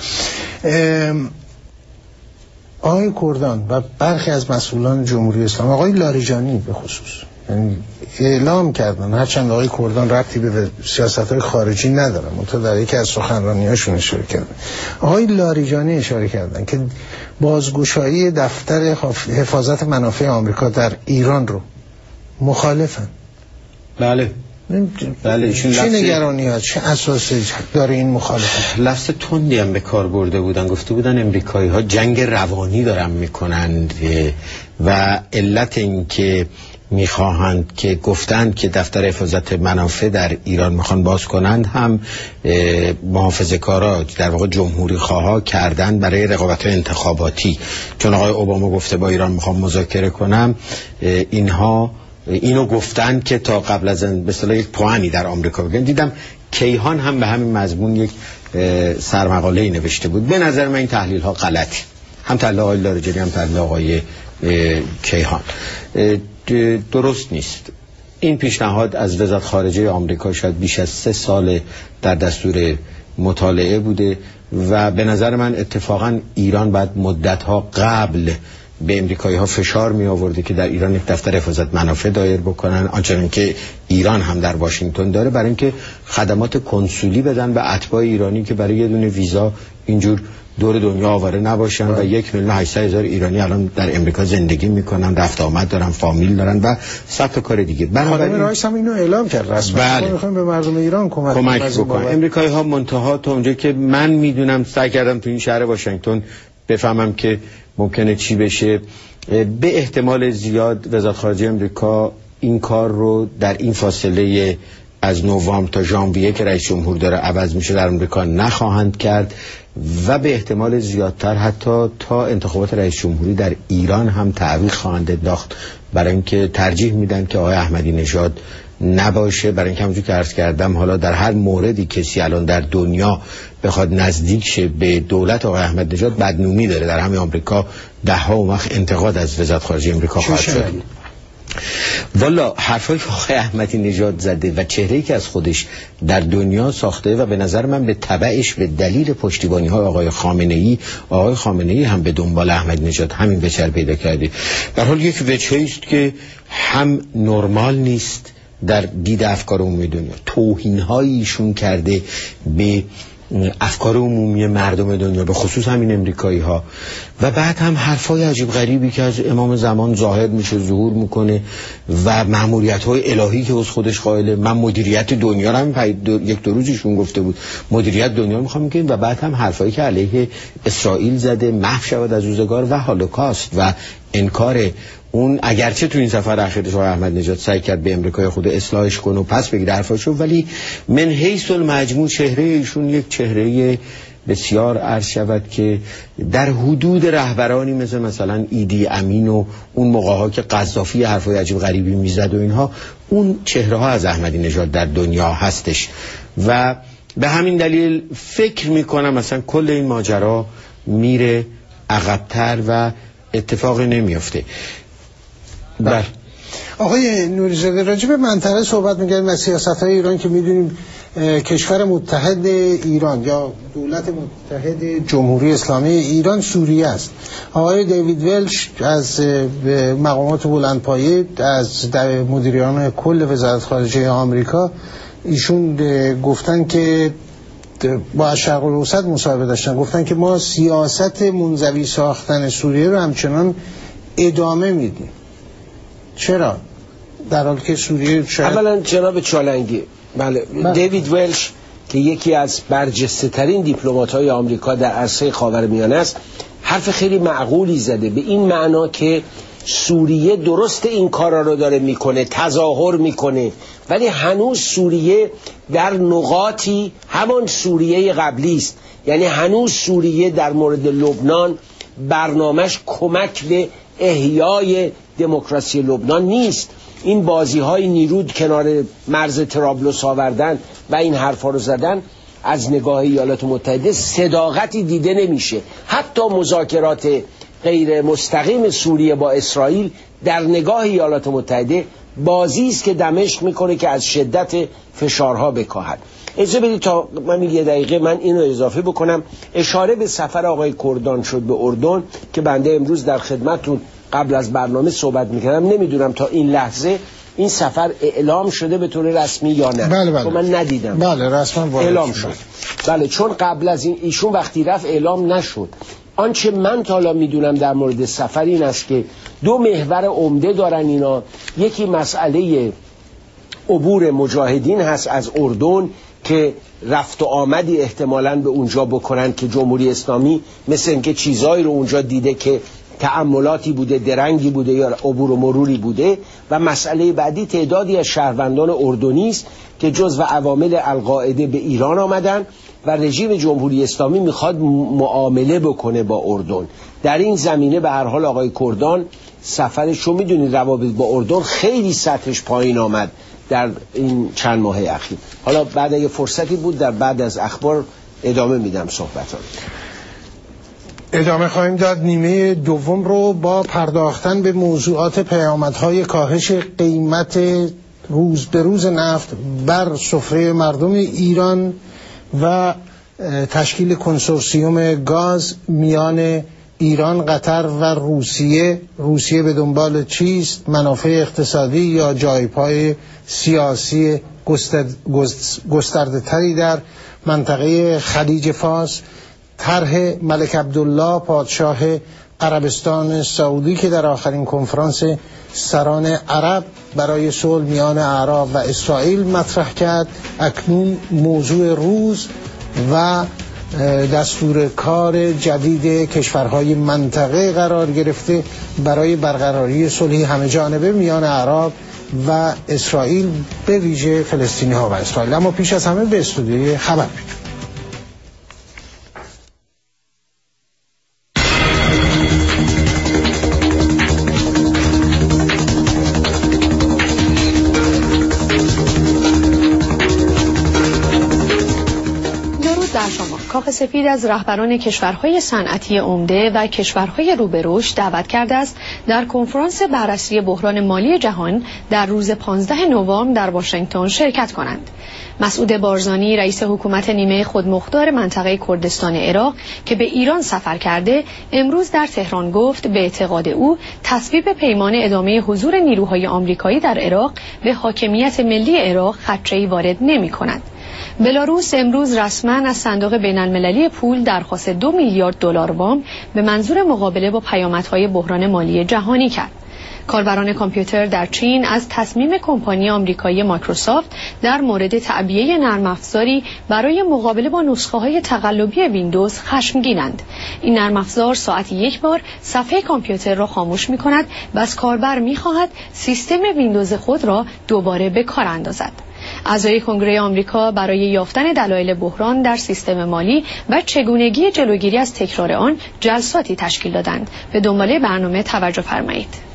آقای کردان و برخی از مسئولان جمهوری اسلامی، آقای لاریجانی به خصوص، اعلام کردن، هرچند آقای کردان ربطی به سیاست‌های خارجی ندارن، منتها در یکی از سخنرانی‌هاشون اشاره کردن، آقای لاریجانی اشاره کردن که بازگشایی دفتر حفاظت منافع آمریکا در ایران رو مخالفن. بله ایشون چه نگرانی ها، چه اساسی داره این مخالفت؟ لفظ تندی هم به کار برده بودن، گفته بودن امریکایی ها جنگ روانی دارن میکنند و علت این که میخواهند که گفتند که دفتر حفاظت منافع در ایران میخوان باز کنند هم محافظه کارا در واقع جمهوری خواها کردن برای رقابت انتخاباتی، چون آقای اوباما گفته با ایران میخوام مذاکره کنم، اینها اینو گفتن که تا قبل از به اصطلاح یک پوانی در آمریکا بگن. دیدم کیهان هم به همین مضمون یک سرمقاله‌ای نوشته بود. به نظر من این تحلیل ها غلطی، هم تحلیل آقای لاریجانی هم تحلیل آقای کیهان درست نیست. این پیشنهاد از وزارت خارجه آمریکا شاید بیش از 3 سال در دستور مطالعه بوده و به نظر من اتفاقا ایران باید مدت‌ها قبل به امریکایی ها فشار می آورده که در ایران یک دفتر حفاظت منافع دایر بکنن، آنچنان که ایران هم در واشنگتن داره، برای اینکه خدمات کنسولی بدن به اتباع ایرانی که برای یه دونه ویزا اینجور دور دنیا آواره نباشن و 1,800,000 ایرانی الان در امریکا زندگی میکنن، رفت آمد دارن، فامیل دارن و صد تا کار دیگه. بنابراین رئیس هم اینو اعلام کرد رسما، بله. میخوایم به مردم ایران کمک بکنن. امریکایی ها منتها تا اونجا که من میدونم سعی کردم تو این شهر واشنگتن بفهمم که ممکنه چی بشه. به احتمال زیاد وزارت خارجه امریکا این کار رو در این فاصله از نوامبر تا ژانویه که رئیس جمهور داره عوض میشه در امریکا نخواهند کرد و به احتمال زیادتر حتی تا انتخابات رئیس جمهوری در ایران هم تعویق خواهند انداخت، برای اینکه ترجیح میدن که آقای احمدی نژاد نباشه، برای اینکه همونجور که عرض کردم حالا در هر موردی کسی الان در دنیا بخواد نزدیک شه به دولت آقای احمدی نژاد بدنومی داره. در همین آمریکا ده‌ها و وقت انتقاد از وزارت خارجه آمریکا خواهد شد. والا حرفایی که آقای احمدی نژاد زده و چهره‌ای که از خودش در دنیا ساخته و به نظر من به تبعش به دلیل پشتیبانی‌های آقای خامنه‌ای هم به دنبال احمدی نژاد همین بچر پیدا کرده. در حال یک وجهی است که هم نرمال نیست در دید افکار عمومی دنیا، توهین‌هایی ایشون کرده به افکار عمومی مردم دنیا، به خصوص همین امریکایی ها، و بعد هم حرفای عجیب غریبی که از امام زمان ظاهر میشه، ظهور میکنه و مأموریت های الهی که از خودش قائله. من مدیریت دنیا رو هم یک دو روزشون گفته بود، مدیریت دنیا رو میخوام بگم، و بعد هم حرفایی که علیه اسرائیل زده، محو شود از روزگار و هولوکاست و انکار اون. اگرچه تو این سفر اخیرش آقای احمدی نژاد سعی کرد به امریکای خود اصلاحش کنه و پس بگیره حرفاشو، ولی من حیث المجموع چهره ایشون یک چهره بسیار عرض شود که در حدود رهبرانی مثلا ایدی امین و اون موقع‌ها که قذافی حرفای عجیب غریبی میزد و اینها، اون چهره ها از احمدی نژاد در دنیا هستش و به همین دلیل فکر میکنم مثلا کل این ماجرا میره عقب‌تر و اتفاقی نمیفته. آقای نوری‌زاده راجع به منطقه صحبت می‌کردیم و سیاست‌های ایران که می‌دونیم کشور متحد ایران یا دولت متحد جمهوری اسلامی ایران سوریه است. آقای دیوید ولش از مقامات بلندپایه، از مدیران کل وزارت خارجه آمریکا، ایشون گفتن که با شرق الاوسط مصاحبه داشتن، گفتن که ما سیاست منزوی ساختن سوریه رو همچنان ادامه میدیم. چرا؟ در حالی که سوریه اولا جناب چالنگی، بله، دیوید ولش که یکی از برجسته ترین دیپلمات‌های آمریکا در عرصه خاورمیانه است، حرف خیلی معقولی زده، به این معنا که سوریه درست این کارا رو داره میکنه، تظاهر میکنه، ولی هنوز سوریه در نقاطی همان سوریه قبلی است. یعنی هنوز سوریه در مورد لبنان برنامهش کمک به احیای دموکراسی لبنان نیست. این بازی های نیرود کنار مرز طرابلس آوردن و این حرفا رو زدن از نگاه ایالات متحده صداقتی دیده نمیشه. حتی مذاکرات غیر مستقیم سوریه با اسرائیل در نگاه ایالات متحده بازی است که دمشق میکنه که از شدت فشارها بکاهد. اجازه بدید تا من یه دقیقه من اینو اضافه بکنم. اشاره به سفر آقای کردان شد به اردن که بنده امروز در خدمتتون قبل از برنامه صحبت میکردم. نمیدونم تا این لحظه این سفر اعلام شده به طور رسمی یا نه. بله. من ندیدم. بله رسما اعلام شد. بله، چون قبل از این ایشون وقتی رفت اعلام نشد. آنچه من تا حالا میدونم در مورد سفر این است که دو محور عمده دارن اینا. یکی مسئله عبور مجاهدین هست از اردن که رفت و آمدی احتمالاً به اونجا بکنن که جمهوری اسلامی مثل اینکه چیزایی رو اونجا دیده که تأملاتی بوده، درنگی بوده یا عبور و مروری بوده. و مسئله بعدی تعدادی از شهروندان اردنی است که جزو عوامل القاعده به ایران آمدن و رژیم جمهوری اسلامی میخواد معامله بکنه با اردن. در این زمینه به هر حال آقای کردان سفرش رو میدونید روابط با اردن خیلی سطحش پایین آمد در این چند ماه اخیر. حالا بعد اگه فرصتی بود در بعد از اخبار ادامه میدم صحبتان. ادامه خواهیم داد. نیمه دوم رو با پرداختن به موضوعات پیامدهای کاهش قیمت روز به روز نفت بر سفره مردم ایران و تشکیل کنسورسیوم گاز میان ایران، قطر و روسیه به دنبال چیست؟ منافع اقتصادی یا جایپای سیاسی گسترده تری در منطقه خلیج فارس؟ طرح ملک عبدالله پادشاه عربستان سعودی که در آخرین کنفرانس سران عرب برای صلح میان اعراب و اسرائیل مطرح کرد، اکنون موضوع روز و دستور کار جدید کشورهای منطقه قرار گرفته برای برقراری صلحی همه جانبه میان اعراب و اسرائیل، به ویژه فلسطینی ها و اسرائیل. اما پیش از همه به استودیوی خبر بریم. کاخ سفید از رهبران کشورهای صنعتی عمده و کشورهای رو به رشد دعوت کرده است در کنفرانس بررسی بحران مالی جهان در روز 15 نوامبر در واشنگتن شرکت کنند. مسعود بارزانی رئیس حکومت نیمه خودمختار منطقه کردستان عراق که به ایران سفر کرده امروز در تهران گفت به اعتقاد او تصویب پیمان ادامه حضور نیروهای آمریکایی در عراق به حاکمیت ملی عراق خدشه‌ای وارد نمی‌کند. بلاروس امروز رسما از صندوق بین‌المللی پول درخواست 2 میلیارد دلار وام به منظور مقابله با پیامدهای بحران مالی جهانی کرد. کاربران کامپیوتر در چین از تصمیم کمپانی آمریکایی مایکروسافت در مورد تعبیه نرم افزاری برای مقابله با نسخه‌های تقلبی ویندوز خشمگینند. این نرم افزار ساعتی یک بار صفحه کامپیوتر را خاموش می‌کند و از کاربر می‌خواهد سیستم ویندوز خود را دوباره به کار اندازد. اعضای کنگره آمریکا برای یافتن دلایل بحران در سیستم مالی و چگونگی جلوگیری از تکرار آن جلساتی تشکیل دادند. به دنباله برنامه توجه فرمایید.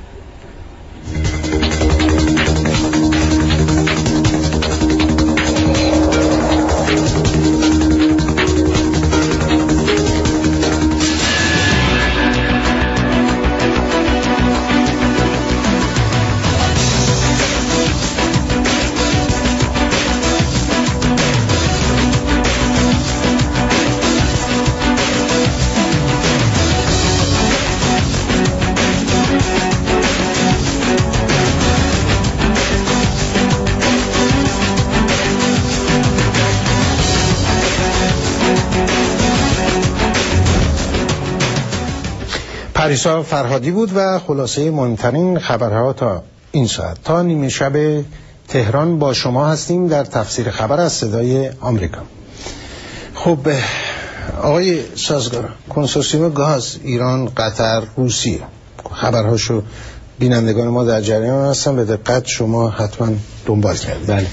پریسا فرهادی بود و خلاصه مهمترین خبرها تا این ساعت. تا نیمه شب تهران با شما هستیم در تفسیر خبر از صدای آمریکا. خب آقای سازگار، کنسورسیوم گاز ایران، قطر، روسیه، خبرهاشو بینندگان ما در جریان هستن، به دقت شما حتما دنبال کردید. بله.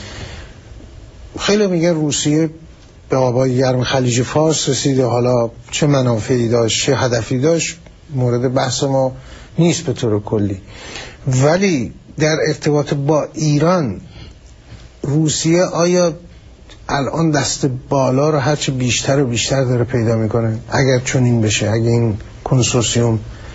خیلی میگن روسیه به آبای گرم خلیج فارس رسیده، حالا چه منافعی داشت چه هدفی داشت مورد بحث ما نیست به طور کلی، ولی در ارتباط با ایران روسیه آیا الان دست بالا رو هرچه بیشتر و بیشتر داره پیدا میکنه؟ اگر چنین بشه، اگر این کنسورسیوم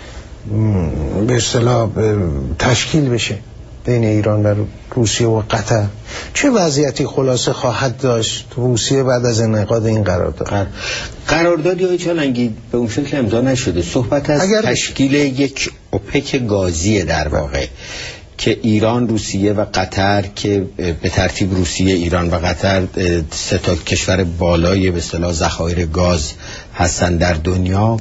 به اصطلاح تشکیل بشه بین ایران و روسیه و قطر، چه وضعیتی خلاصه خواهد داشت روسیه بعد از انعقاد این قرارداد؟ قراردادی های چالنگی به اون شکل امضا نشده. صحبت از تشکیل یک اوپک گازی در واقع که ایران، روسیه و قطر، که به ترتیب روسیه، ایران و قطر سه تا کشور بالای به اصطلاح ذخایر گاز هستن در دنیا،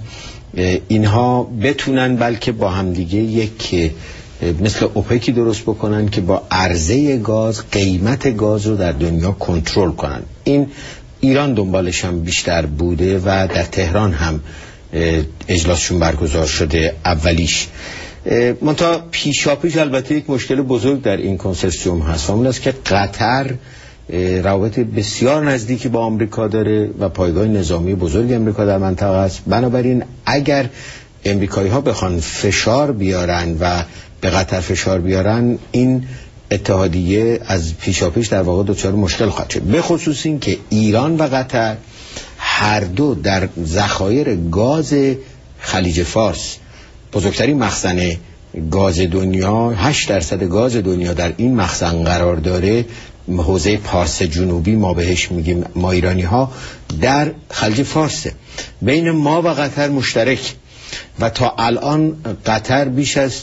اینها بتونن بلکه با همدیگه یک مثل اوپکی درست بکنن که با عرضه گاز قیمت گاز رو در دنیا کنترل کنن. این ایران دنبالش هم بیشتر بوده و در تهران هم اجلاسشون برگزار شده اولیش. منتها پیشاپیش البته یک مشکل بزرگ در این کنسورسیوم هست، اون است که قطر روابط بسیار نزدیکی با آمریکا داره و پایگاه نظامی بزرگ آمریکا در منطقه است. بنابراین اگر امریکایی ها بخوان فشار بیارن و به قطر فشار بیارن، این اتحادیه از پیشاپیش در واقع دچار مشکل خواهد شد، به خصوص این که ایران و قطر هر دو در ذخایر گاز خلیج فارس، بزرگترین مخزن گاز دنیا، 8% گاز دنیا در این مخزن قرار داره، حوزه پارس جنوبی ما بهش میگیم ما ایرانی ها، در خلیج فارس بین ما و قطر مشترک و تا الان قطر بیش از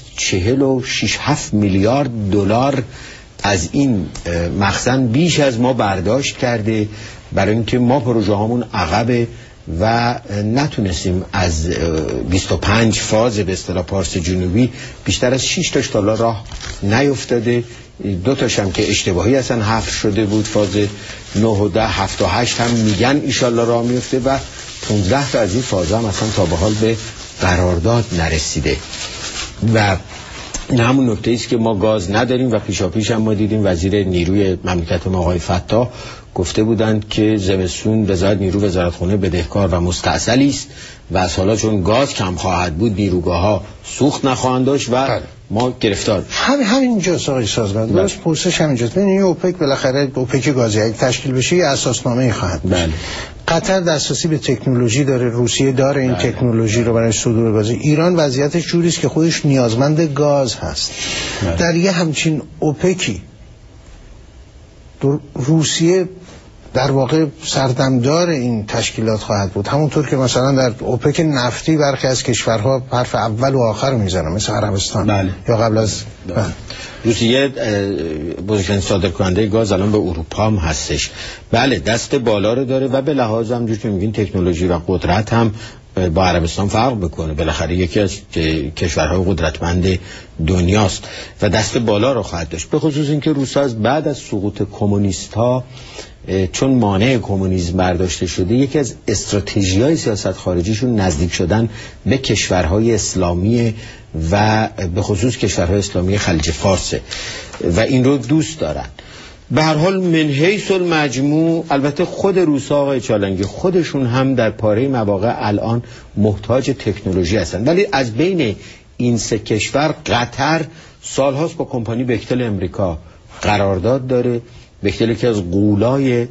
46-7 میلیارد دلار از این مخزن بیش از ما برداشت کرده، برای اینکه ما پروژه هامون عقبه و نتونستیم از 25 فاز به اصطلاح پارس جنوبی بیشتر از 6 تاش تا راه نیفتاده. 2 تاش هم که اشتباهی اصلا حفر شده بود، فاز 9 و 10 7 و 8 هم میگن ایشالله راه میفته و 15 تا از این فاز هم اصلا تا به حال به قرارداد نرسیده. و همون نکته ایست که ما گاز نداریم و پیشاپیش هم ما دیدیم وزیر نیروی مملکت ما آقای فتاح گفته بودند که زمستون وزارت نیرو وزارتخانه بدهکار و مستعسلی است و از حالا چون گاز کم خواهد بود نیروگاه‌ها سوخت نخواهند داشت و ما گرفتار. همینجاست آقای سازمان. درست پرسش همینجاست. ببین این اوپک بالاخره اوپک گازی اگه تشکیل بشه یه اساسنامه‌ای خواهد. بله. قطر دسترسی به تکنولوژی داره، روسیه داره این تکنولوژی رو برای صدور گاز. ایران وضعیتش جوری است که خودش نیازمند گاز هست. در یه همچین اوپکی روسیه در واقع سردمدار این تشکیلات خواهد بود، همونطور که مثلا در اوپک نفتی برخی از کشورها حرف اول و آخر رو میزنن مثل عربستان. بله. یا قبل از روسیه بزرگترین صادرکننده گاز الان به اروپا هم هستش. بله دست بالا رو داره و به لحاظ هم جور که میگین تکنولوژی و قدرت هم با عربستان فرق بکنه. بالاخره یکی از کشورهای قدرتمند دنیاست و دست بالا رو خواهد داشت، به خصوص اینکه روس‌ها از بعد از سقوط کمونیست‌ها چون مانع کمونیسم برداشته شده یکی از استراتژی‌های سیاست خارجیشون نزدیک شدن به کشورهای اسلامی و به خصوص کشورهای اسلامی خلیج فارس و این رو دوست دارن. به هر حال من حیث المجموع البته خود روس‌ها آقای چالنگی خودشون هم در پاره مواقع الان محتاج تکنولوژی هستن، ولی از بین این سه کشور قطر سالهاست با کمپانی بکتل امریکا قرارداد داره. بکتل که از غولای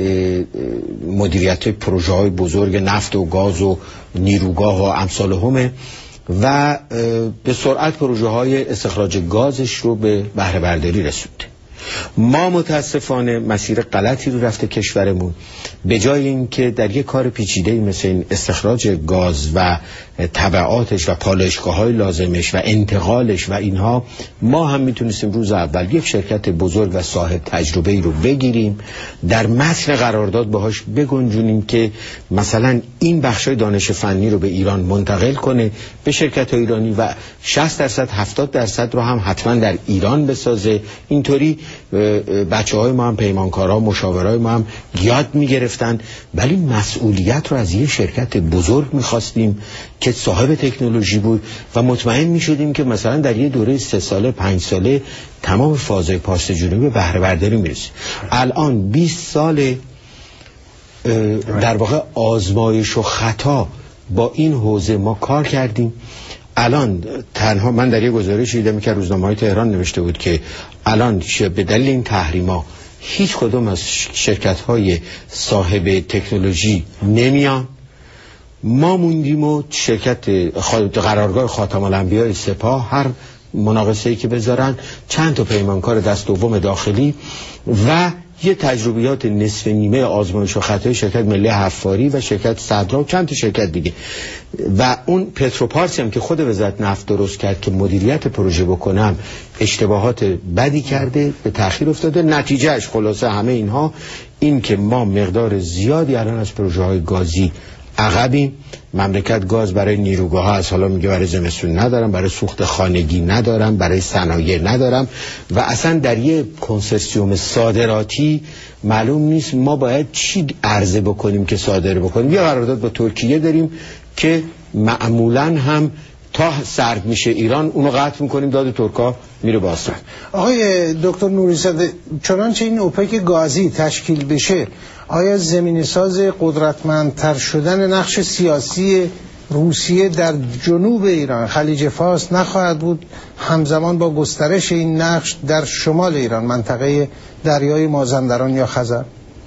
مدیریت پروژه های بزرگ نفت و گاز و نیروگاه و امثال همه و به سرعت پروژه های استخراج گازش رو به بهره برداری رسونده. ما متاسفانه مسیر غلطی رو رفته کشورمون، به جای اینکه در یک کار پیچیده مثل این استخراج گاز و تبعاتش و پالایشگاه‌های لازمش و انتقالش و اینها ما هم میتونستیم روز اول یک شرکت بزرگ و صاحب تجربه‌ای رو بگیریم، در متن قرارداد باهاش بگنجونیم که مثلا این بخشای دانش فنی رو به ایران منتقل کنه به شرکت‌های ایرانی و 60% 70% رو هم حتما در ایران بسازه. اینطوری بچه‌های ما هم پیمانکارا مشاورای ما هم یاد می‌گرفتن، ولی مسئولیت رو از یه شرکت بزرگ می‌خواستیم که صاحب تکنولوژی بود و مطمئن می‌شدیم که مثلا در یه دوره 3 ساله 5 ساله تمام فازهای پاست جنوبی به بهره برداری میرسه. الان 20 سال در واقع آزمایش و خطا با این حوزه ما کار کردیم. الان تنها من در یه گزارش دیدم که روزنامه‌های تهران نوشته بود که الان به دلیل این تحریما هیچ کدوم از شرکت‌های صاحب تکنولوژی نمیان. ما موندیم و شرکت قرارگاه خاتم الانبیاء سپاه هر مناقصه‌ای که بذارن چند تا پیمانکار دست دوم داخلی و یه تجربیات نصف نیمه آزمایش و خطای شرکت ملی حفاری و شرکت صدرا و چند تا شرکت دیگه و اون پتروپارسی هم که خود وزارت نفت درست کرد که مدیریت پروژه بکنم اشتباهات بدی کرده، به تأخیر افتاده. نتیجهش خلاصه همه اینها این که ما مقدار زیادی الان از پروژه های گازی عقبیم. مملکت گاز برای نیروگاه ها از حالا میگه برای زمستون ندارم، برای سوخت خانگی ندارم، برای صنایع ندارم و اصلا در یه کنسرسیوم صادراتی معلوم نیست ما باید چی عرضه بکنیم که صادر بکنیم. یه قرارداد با ترکیه داریم که معمولا هم تا سرد میشه ایران اونو قطع میکنیم داد ترکا میره باسه. آقای دکتر نوری‌زاده چنانچه این اوپک گازی تشکیل بشه آیا زمینه ساز قدرتمندتر شدن نقش سیاسی روسیه در جنوب ایران خلیج فارس نخواهد بود همزمان با گسترش این نقش در شمال ایران منطقه دریای مازندران یا خزر؟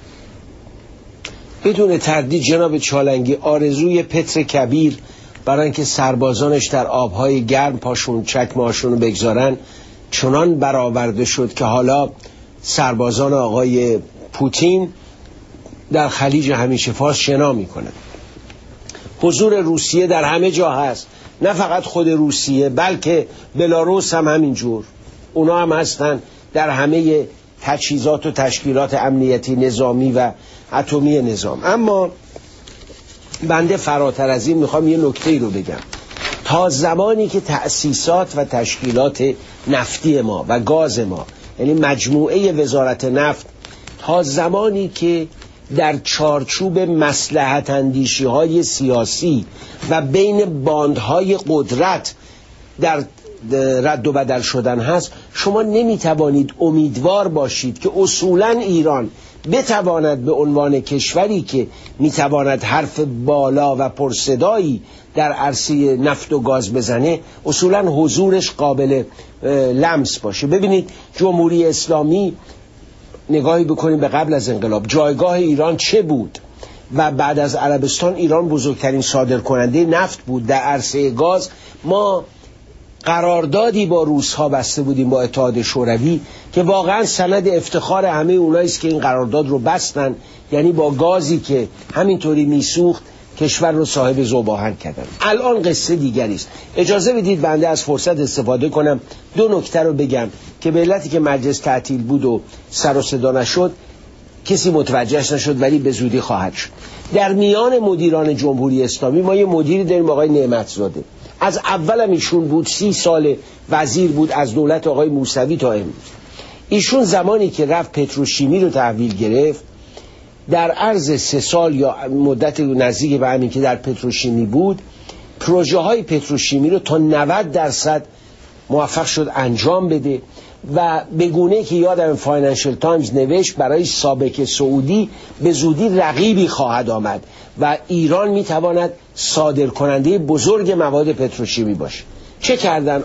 بدون تردید جناب چالنگی آرزوی پتر کبیر برای اینکه سربازانش در آبهای گرم پاشون چکمه‌هاشون رو بگذارن چنان برآورده شد که حالا سربازان آقای پوتین در خلیج همیشه فارس شنا میکنن. حضور روسیه در همه جا هست، نه فقط خود روسیه بلکه بلاروس هم همینجور، اونا هم هستن در همه تجهیزات و تشکیلات امنیتی نظامی و اتمی نظام. اما بنده فراتر از این میخوام یه نکته رو بگم. تا زمانی که تأسیسات و تشکیلات نفتی ما و گاز ما یعنی مجموعه وزارت نفت تا زمانی که در چارچوب مصلحت اندیشی های سیاسی و بین باندهای قدرت در رد و بدل شدن هست، شما نمیتوانید امیدوار باشید که اصولا ایران بتواند به عنوان کشوری که میتواند حرف بالا و پرصدایی در عرصه نفت و گاز بزنه اصولا حضورش قابل لمس باشه. ببینید جمهوری اسلامی، نگاهی بکنید به قبل از انقلاب جایگاه ایران چه بود و بعد از عربستان ایران بزرگترین صادرکننده نفت بود. در عرصه گاز ما قراردادی با روس‌ها بسته بودیم، با اتحاد شوروی، که واقعا سند افتخار همه اونایی است که این قرارداد رو بستن، یعنی با گازی که همینطوری میسوخت کشور رو صاحب ذوب‌آهن کردن. الان قصه دیگری است. اجازه بدید بنده از فرصت استفاده کنم دو نکته رو بگم که به علتی که مجلس تعطیل بود و سر و صدا نشد کسی متوجهش نشد، ولی به زودی خواهد شد. در میان مدیران جمهوری اسلامی ما یه مدیری داریم آقای نعمتزاده. از اولم ایشون بود، 30 سال وزیر بود از دولت آقای موسوی تا امروز. ایشون زمانی که رفت پتروشیمی رو تحویل گرفت، در عرض 3 سال یا مدت نزدیک به همین که در پتروشیمی بود، پروژه های پتروشیمی رو تا 90% موفق شد انجام بده و به گونه که یادم فاینانشل تایمز نوشت برای سابق سعودی به زودی رقیبی خواهد آمد و ایران میتواند صادر کننده بزرگ مواد پتروشیمی باشه. چه کردن؟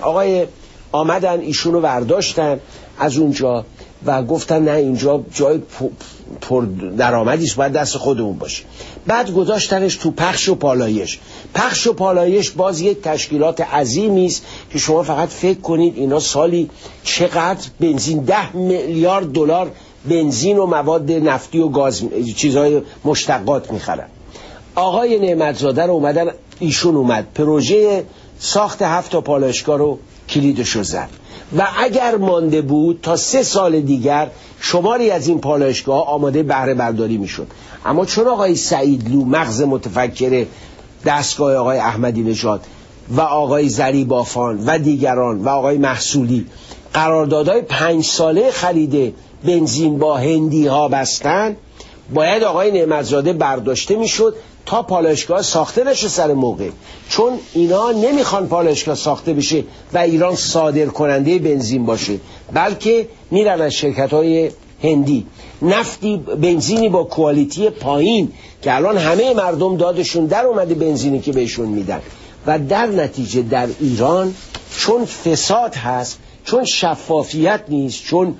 آمدن ایشونو برداشتن از اونجا و گفتن نه اینجا جای پر درآمدیست، باید دست خودمون باشه. بعد گذاشتنش تو پخش و پالایش. پخش و پالایش باز یک تشکیلات عظیمی است که شما فقط فکر کنید اینا سالی چقدر بنزین، 10 میلیارد دلار بنزین و مواد نفتی و گاز، چیزهای مشتقات میخرن. آقای نعمتزاده رو اومدن، ایشون اومد پروژه ساخت 7 تا پالایشگاه رو کلیدشو زد و اگر مانده بود تا 3 سال دیگر شماری از این پالایشگاه آماده بهره برداری میشد. اما چون آقای سعیدلو مغز متفکر دستگاه آقای احمدی نژاد و آقای ذریبافان و دیگران و آقای محصولی قراردادهای 5 ساله خرید بنزین با هندی ها بستن، باید آقای نعمتزاده برداشته میشد تا پالایشگاه ساخته نشه سر موقع، چون اینا نمیخوان پالایشگاه ساخته بشه و ایران صادر کننده بنزین باشه، بلکه میرن از شرکت‌های هندی نفتی بنزینی با کوالیتی پایین که الان همه مردم دادشون در اومده بنزینی که بهشون میدن و در نتیجه در ایران چون فساد هست، چون شفافیت نیست، چون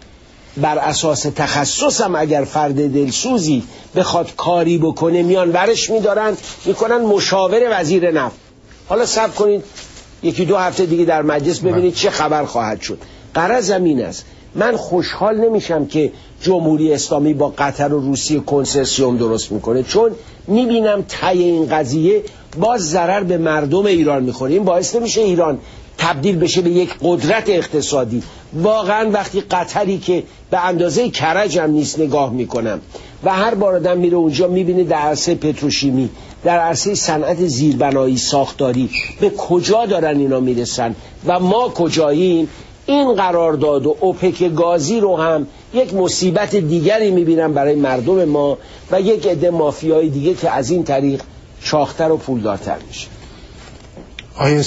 بر اساس تخصص هم اگر فرد دلسوزی بخواد کاری بکنه میان ورش میدارن میکنن مشاور وزیر نفت. حالا صبر کنید 1-2 هفته دیگه در مجلس ببینید چه خبر خواهد شد. غرضم این است، من خوشحال نمیشم که جمهوری اسلامی با قطر و روسیه کنسرسیوم درست میکنه، چون میبینم تای این قضیه باز ضرر به مردم ایران میخوره. این باعث نمیشه ایران تبدیل بشه به یک قدرت اقتصادی. واقعا وقتی قطری که به اندازه کرج هم نیست نگاه میکنم و هر بار آدم میره اونجا میبینه در عرصه پتروشیمی، در عرصه صنعت زیربنایی ساختاری به کجا دارن اینا میرسن و ما کجاییم. این قرارداد و اوپک گازی رو هم یک مصیبت دیگری میبینم برای مردم ما و یک عده مافیای دیگه که از این طریق شاختر و پولدارتر میشه. آیا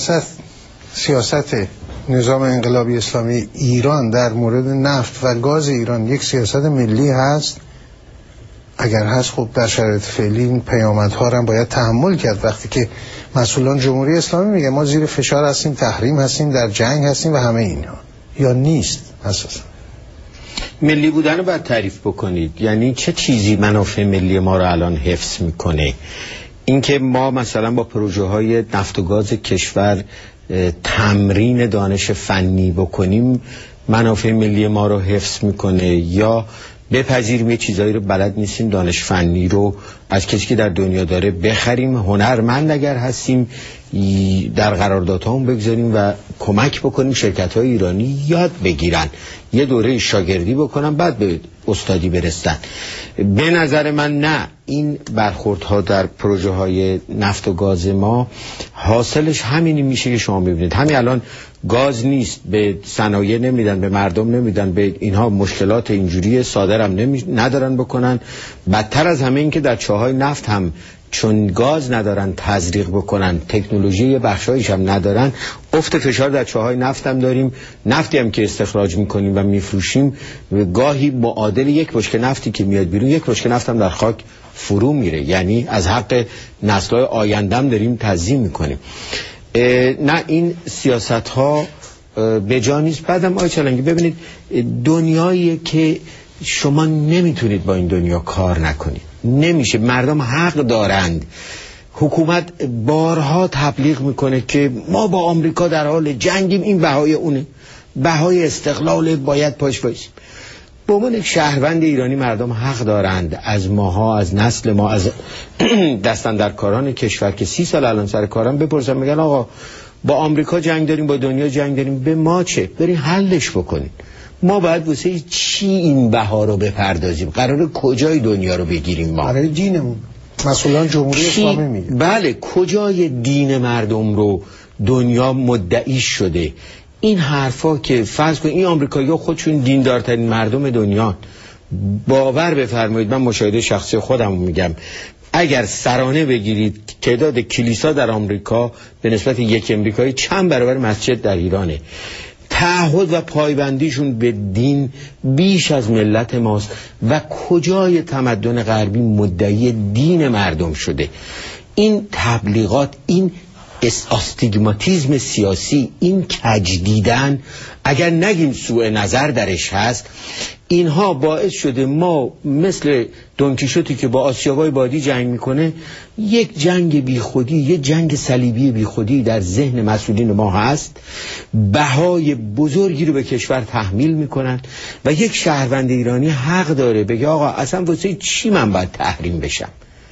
سیاست نظام انقلابی اسلامی ایران در مورد نفت و گاز ایران یک سیاست ملی هست؟ اگر هست خب در شرایط فعلی این پیامدها رو هم باید تحمل کرد. وقتی که مسئولان جمهوری اسلامی میگه ما زیر فشار هستیم، تحریم هستیم، در جنگ هستیم و همه اینها، یا نیست اساسا؟ ملی بودن رو باید تعریف بکنید. یعنی چه چیزی منافع ملی ما رو الان حفظ میکنه؟ اینکه ما مثلا با پروژه های نفت و گاز کشور تمرین دانش فنی بکنیم منافع ملی ما رو حفظ میکنه، یا بپذیریم یه چیزایی رو بلد نیستیم دانش فنی رو از کسی که در دنیا داره بخریم، هنرمند اگر هستیم در قراردادهامون بگذاریم و کمک بکنیم شرکت‌های ایرانی یاد بگیرن، یه دوره شاگردی بکنن بعد به استادی برسن. به نظر من نه، این برخوردها در پروژه های نفت و گاز ما حاصلش همینی میشه که شما میبینید. همین الان گاز نیست، به صنایع نمیدن، به مردم نمیدن، به اینها مشکلات اینجوری صادرم ندارن بکنن. بدتر از همه این که در چاهای نفت هم چون گاز ندارن تزریق بکنن، تکنولوژی بخشایش هم ندارن، افت فشار در چاهای نفت هم داریم. نفتی هم که استخراج میکنیم و میفروشیم گاهی معادل یک بشکه نفتی که میاد بیرون، یک بشکه نفت هم در خاک فرو میره. یعنی از حق نسل‌های آینده هم داریم تضییع میکنیم. نه، این سیاست ها به جا نیست. بعدم آقای چالنگی ببینید، دنیایی که شما نمیتونید با این دنیا کار نکنید، نمیشه. مردم حق دارند. حکومت بارها تبلیغ میکنه که ما با آمریکا در حال جنگیم، این بهای اونه، بهای استقلال، باید پاش بایستیم. به عنوان یک شهروند ایرانی مردم حق دارند از ماها، از نسل ما، از دستاندرکاران کشور که 30 سال الان سر کارن بپرسن، میگن آقا با آمریکا جنگ داریم، با دنیا جنگ داریم، به ما چه؟ برین حلش بکنین. ما باید واسه چی این بها رو بپردازیم؟ قراره کجای دنیا رو بگیریم؟ ما برای دینمون. مسئولان جمهوری اسلامی میگن بله، کجای دین مردم رو دنیا مدعی شده؟ این حرفا که فرض کن این آمریکایی‌ها خودشون دیندارترین مردم دنیا، باور بفرمایید، من مشاهده شخصی خودم میگم، اگر سرانه بگیرید تعداد کلیسا در آمریکا به نسبت یک امریکایی چند برابر مسجد در ایرانه. تعهد و پایبندیشون به دین بیش از ملت ماست. و کجای تمدن غربی مدعی دین مردم شده؟ این تبلیغات، این استیگماتیسم سیاسی، این کج دیدن، اگر نگیم سوء نظر درش هست، اینها باعث شده ما مثل دونکیشوتی که با آسیابای بادی جنگ میکنه، یک جنگ بیخودی، یک جنگ صلیبی بیخودی در ذهن مسئولین ما هست. بهای بزرگی رو به کشور تحمیل میکنن و یک شهروند ایرانی حق داره بگه آقا اصلا واسه چی من باید تحریم بشم؟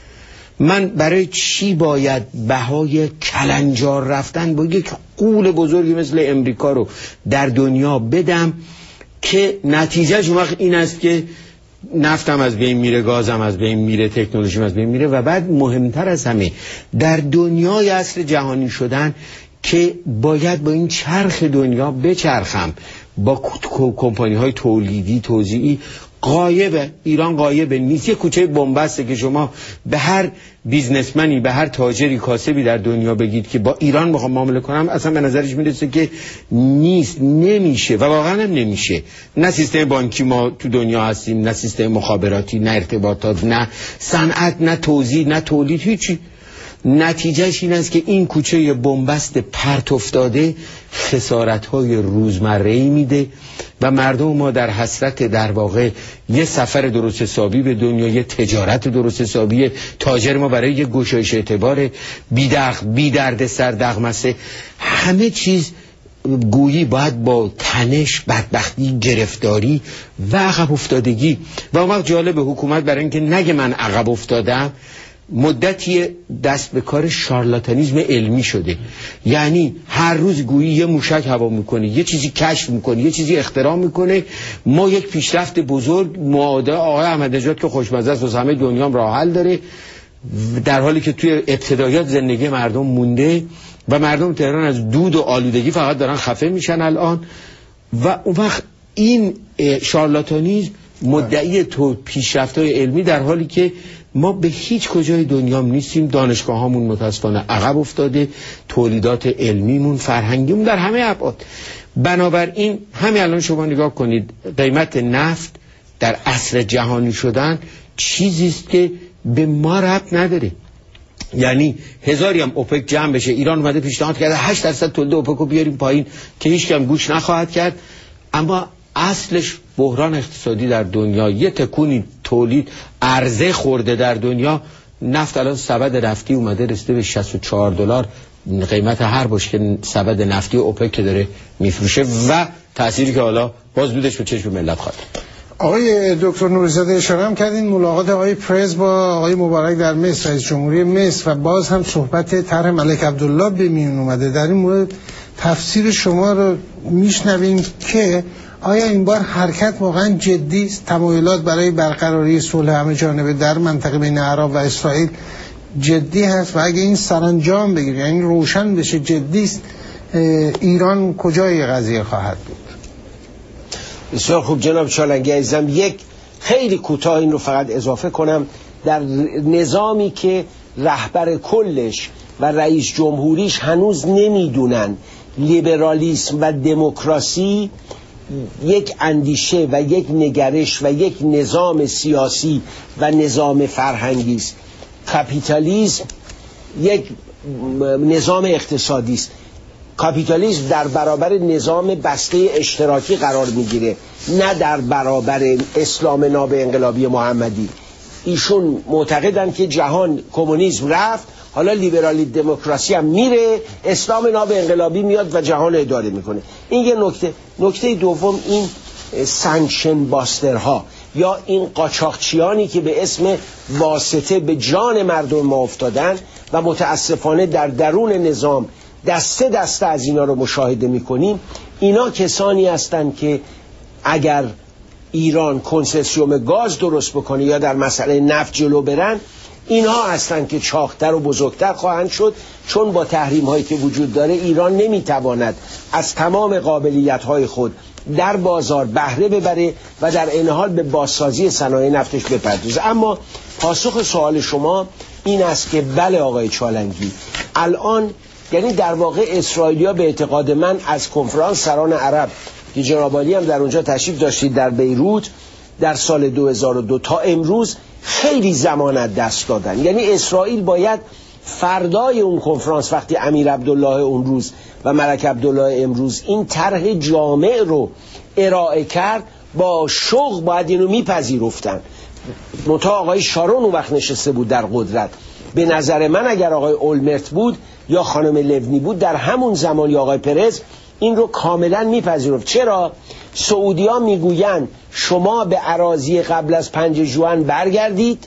من برای چی باید بهای کلنجار رفتن با یک غول بزرگی مثل امریکا رو در دنیا بدم که نتیجهش وقت این است که نفتم از بین میره، گازم از بین میره، تکنولوژیم از بین میره. و بعد مهمتر از همه در دنیای عصر جهانی شدن که باید با این چرخ دنیا بچرخم، با کمپانی های تولیدی توزیعی. غایبه، ایران غایبه نیست. یه کوچه بنبسته که شما به هر بیزنسمنی، به هر تاجری کاسبی در دنیا بگید که با ایران میخوام معامله کنم، اصلا به نظرش میرسه که نیست، نمیشه و واقعا هم نمیشه. نه سیستم بانکی ما تو دنیا هستیم، نه سیستم مخابراتی، نه ارتباطات، نه صنعت، نه توزیع، نه تولید، هیچی. نتیجهش این است که این کوچه بنبست پرت افتاده خسارت‌های روزمره‌ای میده و مردم ما در حسرت در واقع یه سفر درست حسابی به دنیا، یه تجارت درست حسابی، تاجر ما برای یه گشایش اعتبار بی درد سر دغمسه، همه چیز گویی باید با تنش، بدبختی، گرفتاری و عقب افتادگی. و اون وقت جالب حکومت برای اینکه نگه من عقب افتادم، مدتی دست به کار شارلاتانیسم علمی شده. یعنی هر روز گویی یه موشک هوا میکنه، یه چیزی کشف میکنه، یه چیزی اختراع میکنه. ما یک پیشرفت بزرگ معادل آقای احمدی‌نژاد که خوشمزه است و همه دنیا هم راه حل داره، در حالی که توی ابتدایات زندگی مردم مونده و مردم تهران از دود و آلودگی فقط دارن خفه میشن الان. و اون وقت این شارلاتانیسم مدعی تو پیشرفت‌های علمی، در حالی که ما به هیچ کجای دنیا نیستیم. دانشگاه هامون متاسفانه عقب افتاده، تولیدات علمیمون، فرهنگیمون در همه ابعاد. بنابراین همین الان شما نگاه کنید، قیمت نفت در عصر جهانی شدن چیزی است که به ما ربط نداره. یعنی هزاری هم اوپک جمع بشه، ایران اومده پیشنهاد کرده 8% تولید اوپک رو بیاریم پایین که هیچ کم گوش نخواهد کرد، اما اصلش بحران اقتصادی در دنیا، یه تکونی تولید عرضه خورده در دنیا. نفت الان سبد نفتی اومده رسیده به $64 قیمت هر بشکه سبد نفتی اوپک که داره میفروشه و تأثیری که حالا باز دودش به چشم ملت خواهد. آقای دکتر نوری‌زاده اشاره هم کردین ملاقات آقای پرز با آقای مبارک در مصر، رئیس جمهوری مصر، و باز هم صحبت طرح ملک عبدالله به میون اومده. در این مورد تفسیر شما رو میشنویم که آیا این بار حرکت واقعا جدی است؟ تمایلات برای برقراری صلح همه جانبه در منطقه بین عرب و اسرائیل جدی هست؟ و اگه این سرانجام بگیره، یعنی روشن بشه جدی است، ایران کجای قضیه خواهد بود؟ بسیار خوب جناب چالنگی عزیزم، یک خیلی کوتاه این رو فقط اضافه کنم. در نظامی که رهبر کلش و رئیس جمهوریش هنوز نمیدونن لیبرالیسم و دموکراسی یک اندیشه و یک نگرش و یک نظام سیاسی و نظام فرهنگی است. کاپیتالیسم یک نظام اقتصادی است. کاپیتالیسم در برابر نظام بسته اشتراکی قرار میگیره، نه در برابر اسلام ناب انقلابی محمدی. ایشون معتقدن که جهان کمونیسم رفت، حالا لیبرالی دموکراسی هم میره، اسلام ناب انقلابی میاد و جهان اداره میکنه. این یه نکته. نکته دوم، این سانکشن باسترها یا این قاچاقچیانی که به اسم واسطه به جان مردم ما افتادن و متاسفانه در درون نظام دسته دسته از اینا رو مشاهده میکنیم. اینا کسانی هستند که اگر ایران کنسسیوم گاز درست بکنه یا در مسئله نفت جلو برن، اینها هستند که چاقتر و بزرگتر خواهند شد، چون با تحریم هایی که وجود داره ایران نمیتواند از تمام قابلیت های خود در بازار بهره ببره و در این حال به بازسازی صنایع نفتش بپردازه. اما پاسخ سوال شما این است که بله آقای چالنگی، الان یعنی در واقع اسرائیلیا به اعتقاد من از کنفرانس سران عرب که جناب عالی هم در اونجا تشریف داشتید در بیروت در سال 2002 تا امروز خیلی زمان از دست دادن. یعنی اسرائیل باید فردای اون کنفرانس وقتی امیر عبدالله اون روز و ملک عبدالله امروز این طرح جامع رو ارائه کرد، با شوق باید اینو میپذیرفتن. منتها آقای شارون اون وقت نشسته بود در قدرت. به نظر من اگر آقای اولمرت بود یا خانم لونی بود در همون زمان یا آقای پرز این رو کاملا میپذیرفت. چرا؟ سعودی‌ها میگویند شما به اراضی قبل از 5 ژوئن برگردید،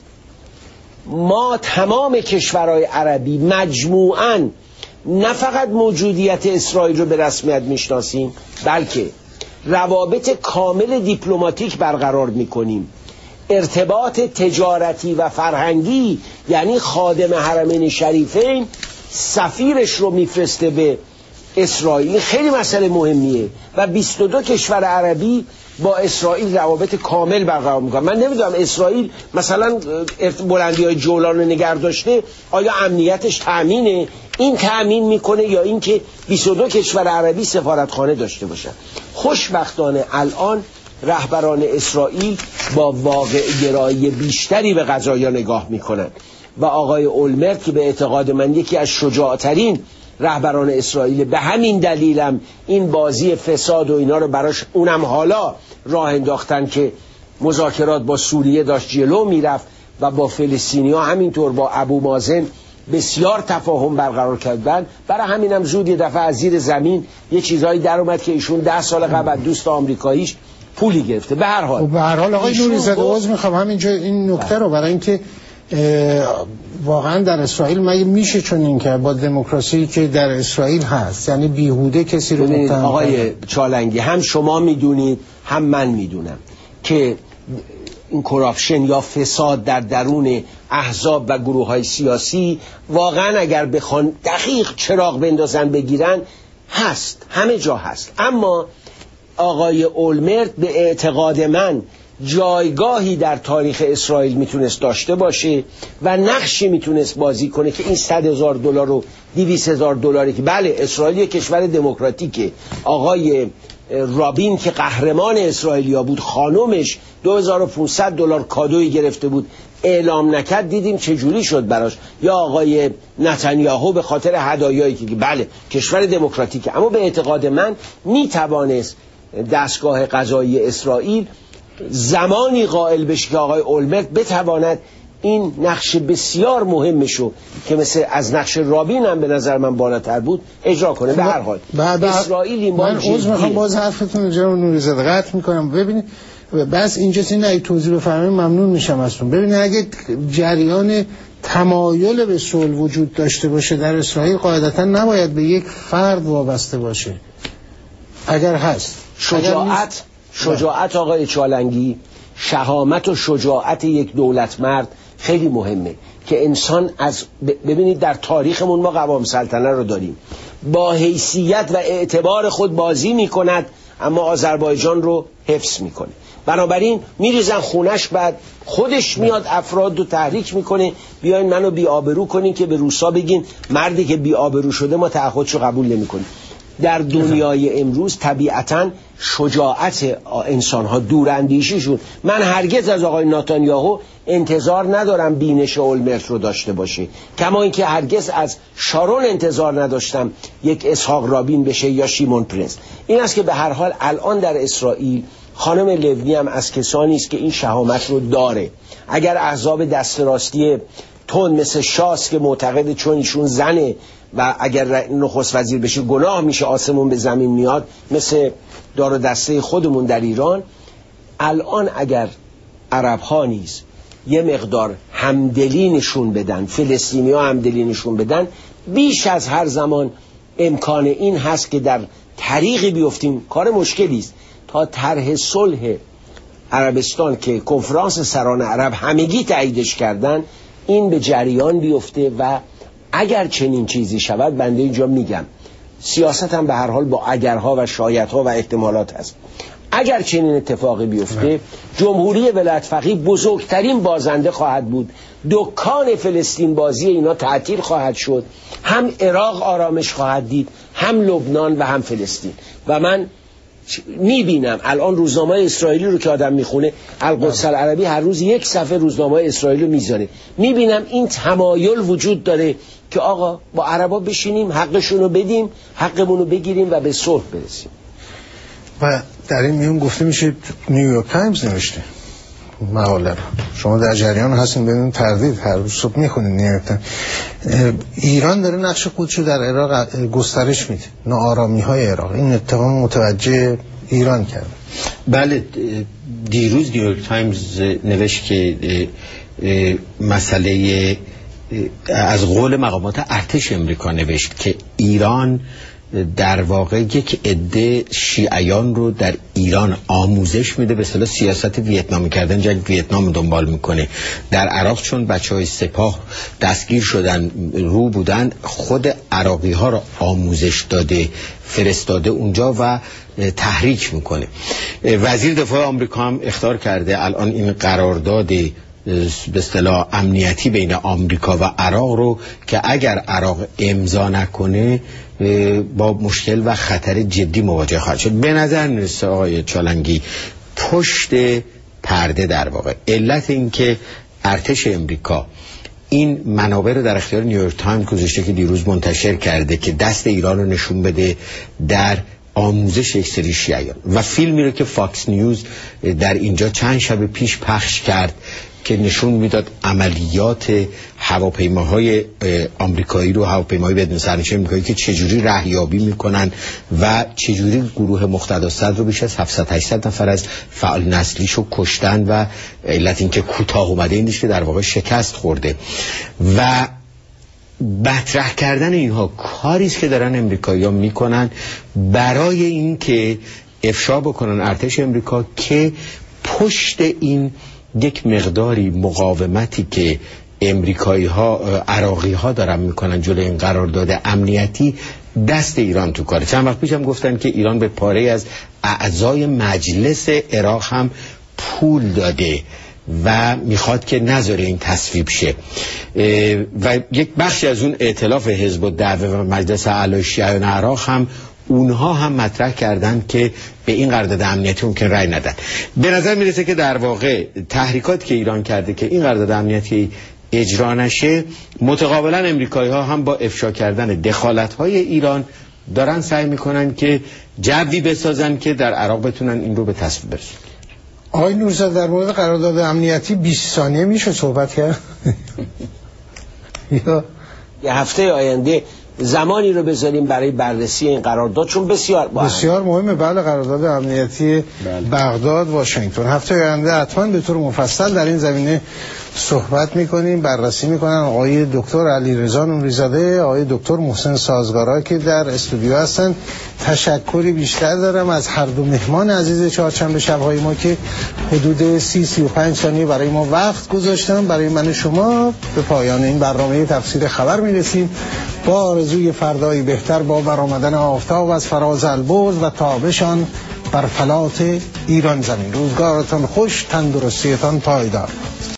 ما تمام کشورهای عربی مجموعاً نه فقط موجودیت اسرائیل رو به رسمیت میشناسیم، بلکه روابط کامل دیپلماتیک برقرار میکنیم. ارتباط تجارتی و فرهنگی، یعنی خادم حرمین شریفین سفیرش رو میفرسته به اسرائیل. خیلی مسئله مهمیه و 22 کشور عربی با اسرائیل روابط کامل برقرار میکنن. من نمیدونم اسرائیل مثلا بلندی‌های جولان رو نگه داشته، آیا امنیتش تأمینه؟ این تأمین میکنه یا اینکه 22 کشور عربی سفارتخانه داشته باشن؟ خوشبختانه الان رهبران اسرائیل با واقع گرایی بیشتری به قضایا نگاه میکنن و آقای اولمرت که به اعتقاد من یکی از شجاعترین رهبران اسرائیل، به همین دلیلم این بازی فساد و اینا رو براش اونم حالا راه انداختن که مذاکرات با سوریه داشت جلو میرفت و با فلسطینی‌ها همینطور با ابو مازن بسیار تفاهم برقرار کردن. برای همینم زود یه دفعه از زیر زمین یه چیزایی در اومد که ایشون 10 سال قبل دوست آمریکاییش پولی گرفته. به هر حال آقای نوری‌زاده عذر میخوام همینجا این نکته رو برای اینکه واقعا در اسرائیل مگه میشه چون این که با دموکراسی که در اسرائیل هست یعنی بیهوده کسی رو متهم؟ آقای چالنگی، هم شما میدونید هم من میدونم که این کراپشن یا فساد در درون احزاب و گروه های سیاسی واقعا اگر بخوان دقیق چراغ بندازن بگیرن هست، همه جا هست. اما آقای اولمرت به اعتقاد من جایگاهی در تاریخ اسرائیل میتونست داشته باشه و نقشی میتونست بازی کنه که این $100,000 و $200,000 که بله اسرائیل یک کشور دموکراتیکه، آقای رابین که قهرمان اسرائیلیا بود خانومش $2,500 کادویی گرفته بود اعلام نکرد، دیدیم چجوری شد براش، یا آقای نتانیاهو به خاطر هدایایی که بله کشور دموکراتیکه. اما به اعتقاد من میتوانست دستگاه قضایی اسرائیل زمانی قائل بشه که آقای اولمرت بتواند این نقش بسیار مهمشو که مثل از نقش رابین هم به نظر من بالاتر بود اجرا کنه. به هر حال اسرائیل این من عذر میخوام باز حرفتون جناب نوری‌زاده قطع میکنم. ببینید بس اینجاست، این اگه توضیح بفرمایید ممنون میشم ازتون. ببینید اگه جریان تمایل به صلح وجود داشته باشه در اسرائیل قاعدتا نباید به یک فرد وابسته باشه. اگر هست شجاعت آقای چالنگی، شهامت و شجاعت یک دولت مرد خیلی مهمه که انسان از ببینید در تاریخمون ما قوام سلطنه رو داریم، با حیثیت و اعتبار خود بازی میکند اما آذربایجان رو حفظ میکنه. بنابراین میریزن خونش، بعد خودش میاد افراد رو تحریک میکنه بیاین منو بی آبرو کنین که به روسا بگین مردی که بی آبرو شده ما تعهدشو قبول نمیکنیم. در دنیای امروز طبیعتاً شجاعت انسان‌ها، دوراندیشیشون، من هرگز از آقای نتانیاهو انتظار ندارم بینش اولمرت رو داشته باشه، کما اینکه هرگز از شارون انتظار نداشتم یک اسحاق رابین بشه یا شیمون پرس. این است که به هر حال الان در اسرائیل خانم لونی هم از کسانی است که این شهامت رو داره. اگر احزاب دست راستی تون مثل شاس که معتقد چون ایشون زنه و اگر نخست وزیر بشه گناه میشه آسمون به زمین میاد، مثل دار و دسته خودمون در ایران، الان اگر عرب ها نیز یه مقدار همدلی نشون بدن، فلسطینی ها همدلی نشون بدن، بیش از هر زمان امکان این هست که در طریقی بیفتیم. کار مشکلی است تا طرح صلح عربستان که کنفرانس سران عرب همگی تاییدش کردن این به جریان بیفته و اگر چنین چیزی شود، بنده اینجا میگم سیاست هم به هر حال با اگرها و شایدها و احتمالات هست، اگر چنین اتفاقی بیفته جمهوری ولایت فقیه بزرگترین بازنده خواهد بود، دکان فلسطین بازی اینا تعطیل خواهد شد، هم عراق آرامش خواهد دید، هم لبنان و هم فلسطین. و من میبینم الان روزنامه اسرائیلی رو که آدم میخونه، القدس العربی هر روز یک صفحه روزنامه اسرائیلی رو میذاره، میبینم این تمایل وجود داره که آقا با عربا بشینیم، حقشون رو بدیم، حقمون رو بگیریم و به صلح برسیم. و در این میون گفته میشه نیویورک تایمز نوشته مقاله رو، شما در جریان هستین بدون تردید هر روز صبح میخونید نیویورک تایمز. ایران داره نقش خودشو در عراق گسترش میده، ناآرامی های عراق، این اتهام متوجه ایران کرد. بله، دیروز نیویورک تایمز نوشت که مسئله از قول مقامات ارتش امریکا نوشت که ایران در واقع یک عده شیعیان رو در ایران آموزش میده، به اصطلاح سیاست ویتنامی کردن، جنگ ویتنام دنبال میکنه. در عراق چون بچهای سپاه دستگیر شدن رو بودن، خود عراقی ها رو آموزش داده، فرستاده اونجا و تحریک میکنه. وزیر دفاع آمریکا هم اخطار کرده الان این قرارداد به اصطلاح امنیتی بین آمریکا و عراق رو که اگر عراق امضا نکنه با مشکل و خطر جدی مواجه خواهد شد. به نظر میرسه آقای چالنگی پشت پرده در واقع علت این که ارتش امریکا این منابع رو در اختیار نیویورک تایمز گذاشته که دیروز منتشر کرده که دست ایران رو نشون بده در آموزش یک سری شیعیان، و فیلمی رو که فاکس نیوز در اینجا چند شب پیش پخش کرد که نشون میداد عملیات هواپیماهای آمریکایی رو، هواپیماهای بدون سرنشین آمریکایی که چجوری رهیابی میکنن و چجوری گروه مقتدا صدر رو بیش از 700-800 نفر از فعال نسلیشو کشتن و علت این که کوتاه اومده این که در واقع شکست خورده. و مطرح کردن اینها کاری است که دارن امریکایی‌ها میکنن برای این که افشا بکنن ارتش امریکا که پشت این یک مقداری مقاومتی که امریکایی ها عراقی ها دارن میکنن جلوی این قرارداد امنیتی، دست ایران تو کاره. چند وقت پیشم گفتن که ایران به پاره از اعضای مجلس عراق هم پول داده و میخواد که نذاره این تصویب شه و یک بخشی از اون ائتلاف حزب الدعوه و مجلس اعلی شیعیان عراق هم اونها هم مطرح کردن که به این قرارداد امنیتی ممکن رأی ندن. به نظر میرسه که در واقع تحریکات که ایران کرده که این قرارداد امنیتی اجرا نشه، متقابلا امریکایی ها هم با افشا کردن دخالت های ایران دارن سعی میکنن که جوی بسازن که در عراق بتونن این رو به تصویب برسونن. آقای نورزاده در مورد قرارداد امنیتی 20 ثانیه میشه صحبت کرد؟ یه هفته آینده زمانی رو بذاریم برای بررسی این قرارداد، چون بسیار مهمه. بله، قرارداد امنیتی بغداد واشنگتن. هفته آینده حتما به طور مفصل در این زمینه صحبت میکنیم، بررسی میکنن آقای دکتر علیرضا نوری‌زاده، آقای دکتر محسن سازگارا که در استودیو هستن. تشکری بیشتر دارم از هر دو مهمان عزیز چهارشنبه شب‌های ما که حدود 30-35 ثانیه برای ما وقت گذاشتن. برای من شما به پایان این برنامه تفسیر خبر میرسیم با آرزوی فردایی بهتر با برآمدن آفتاب از فراز البرز و تابشان بر فلات ایران زمین. روزگارتان خوش، تندرستیتان پایدار.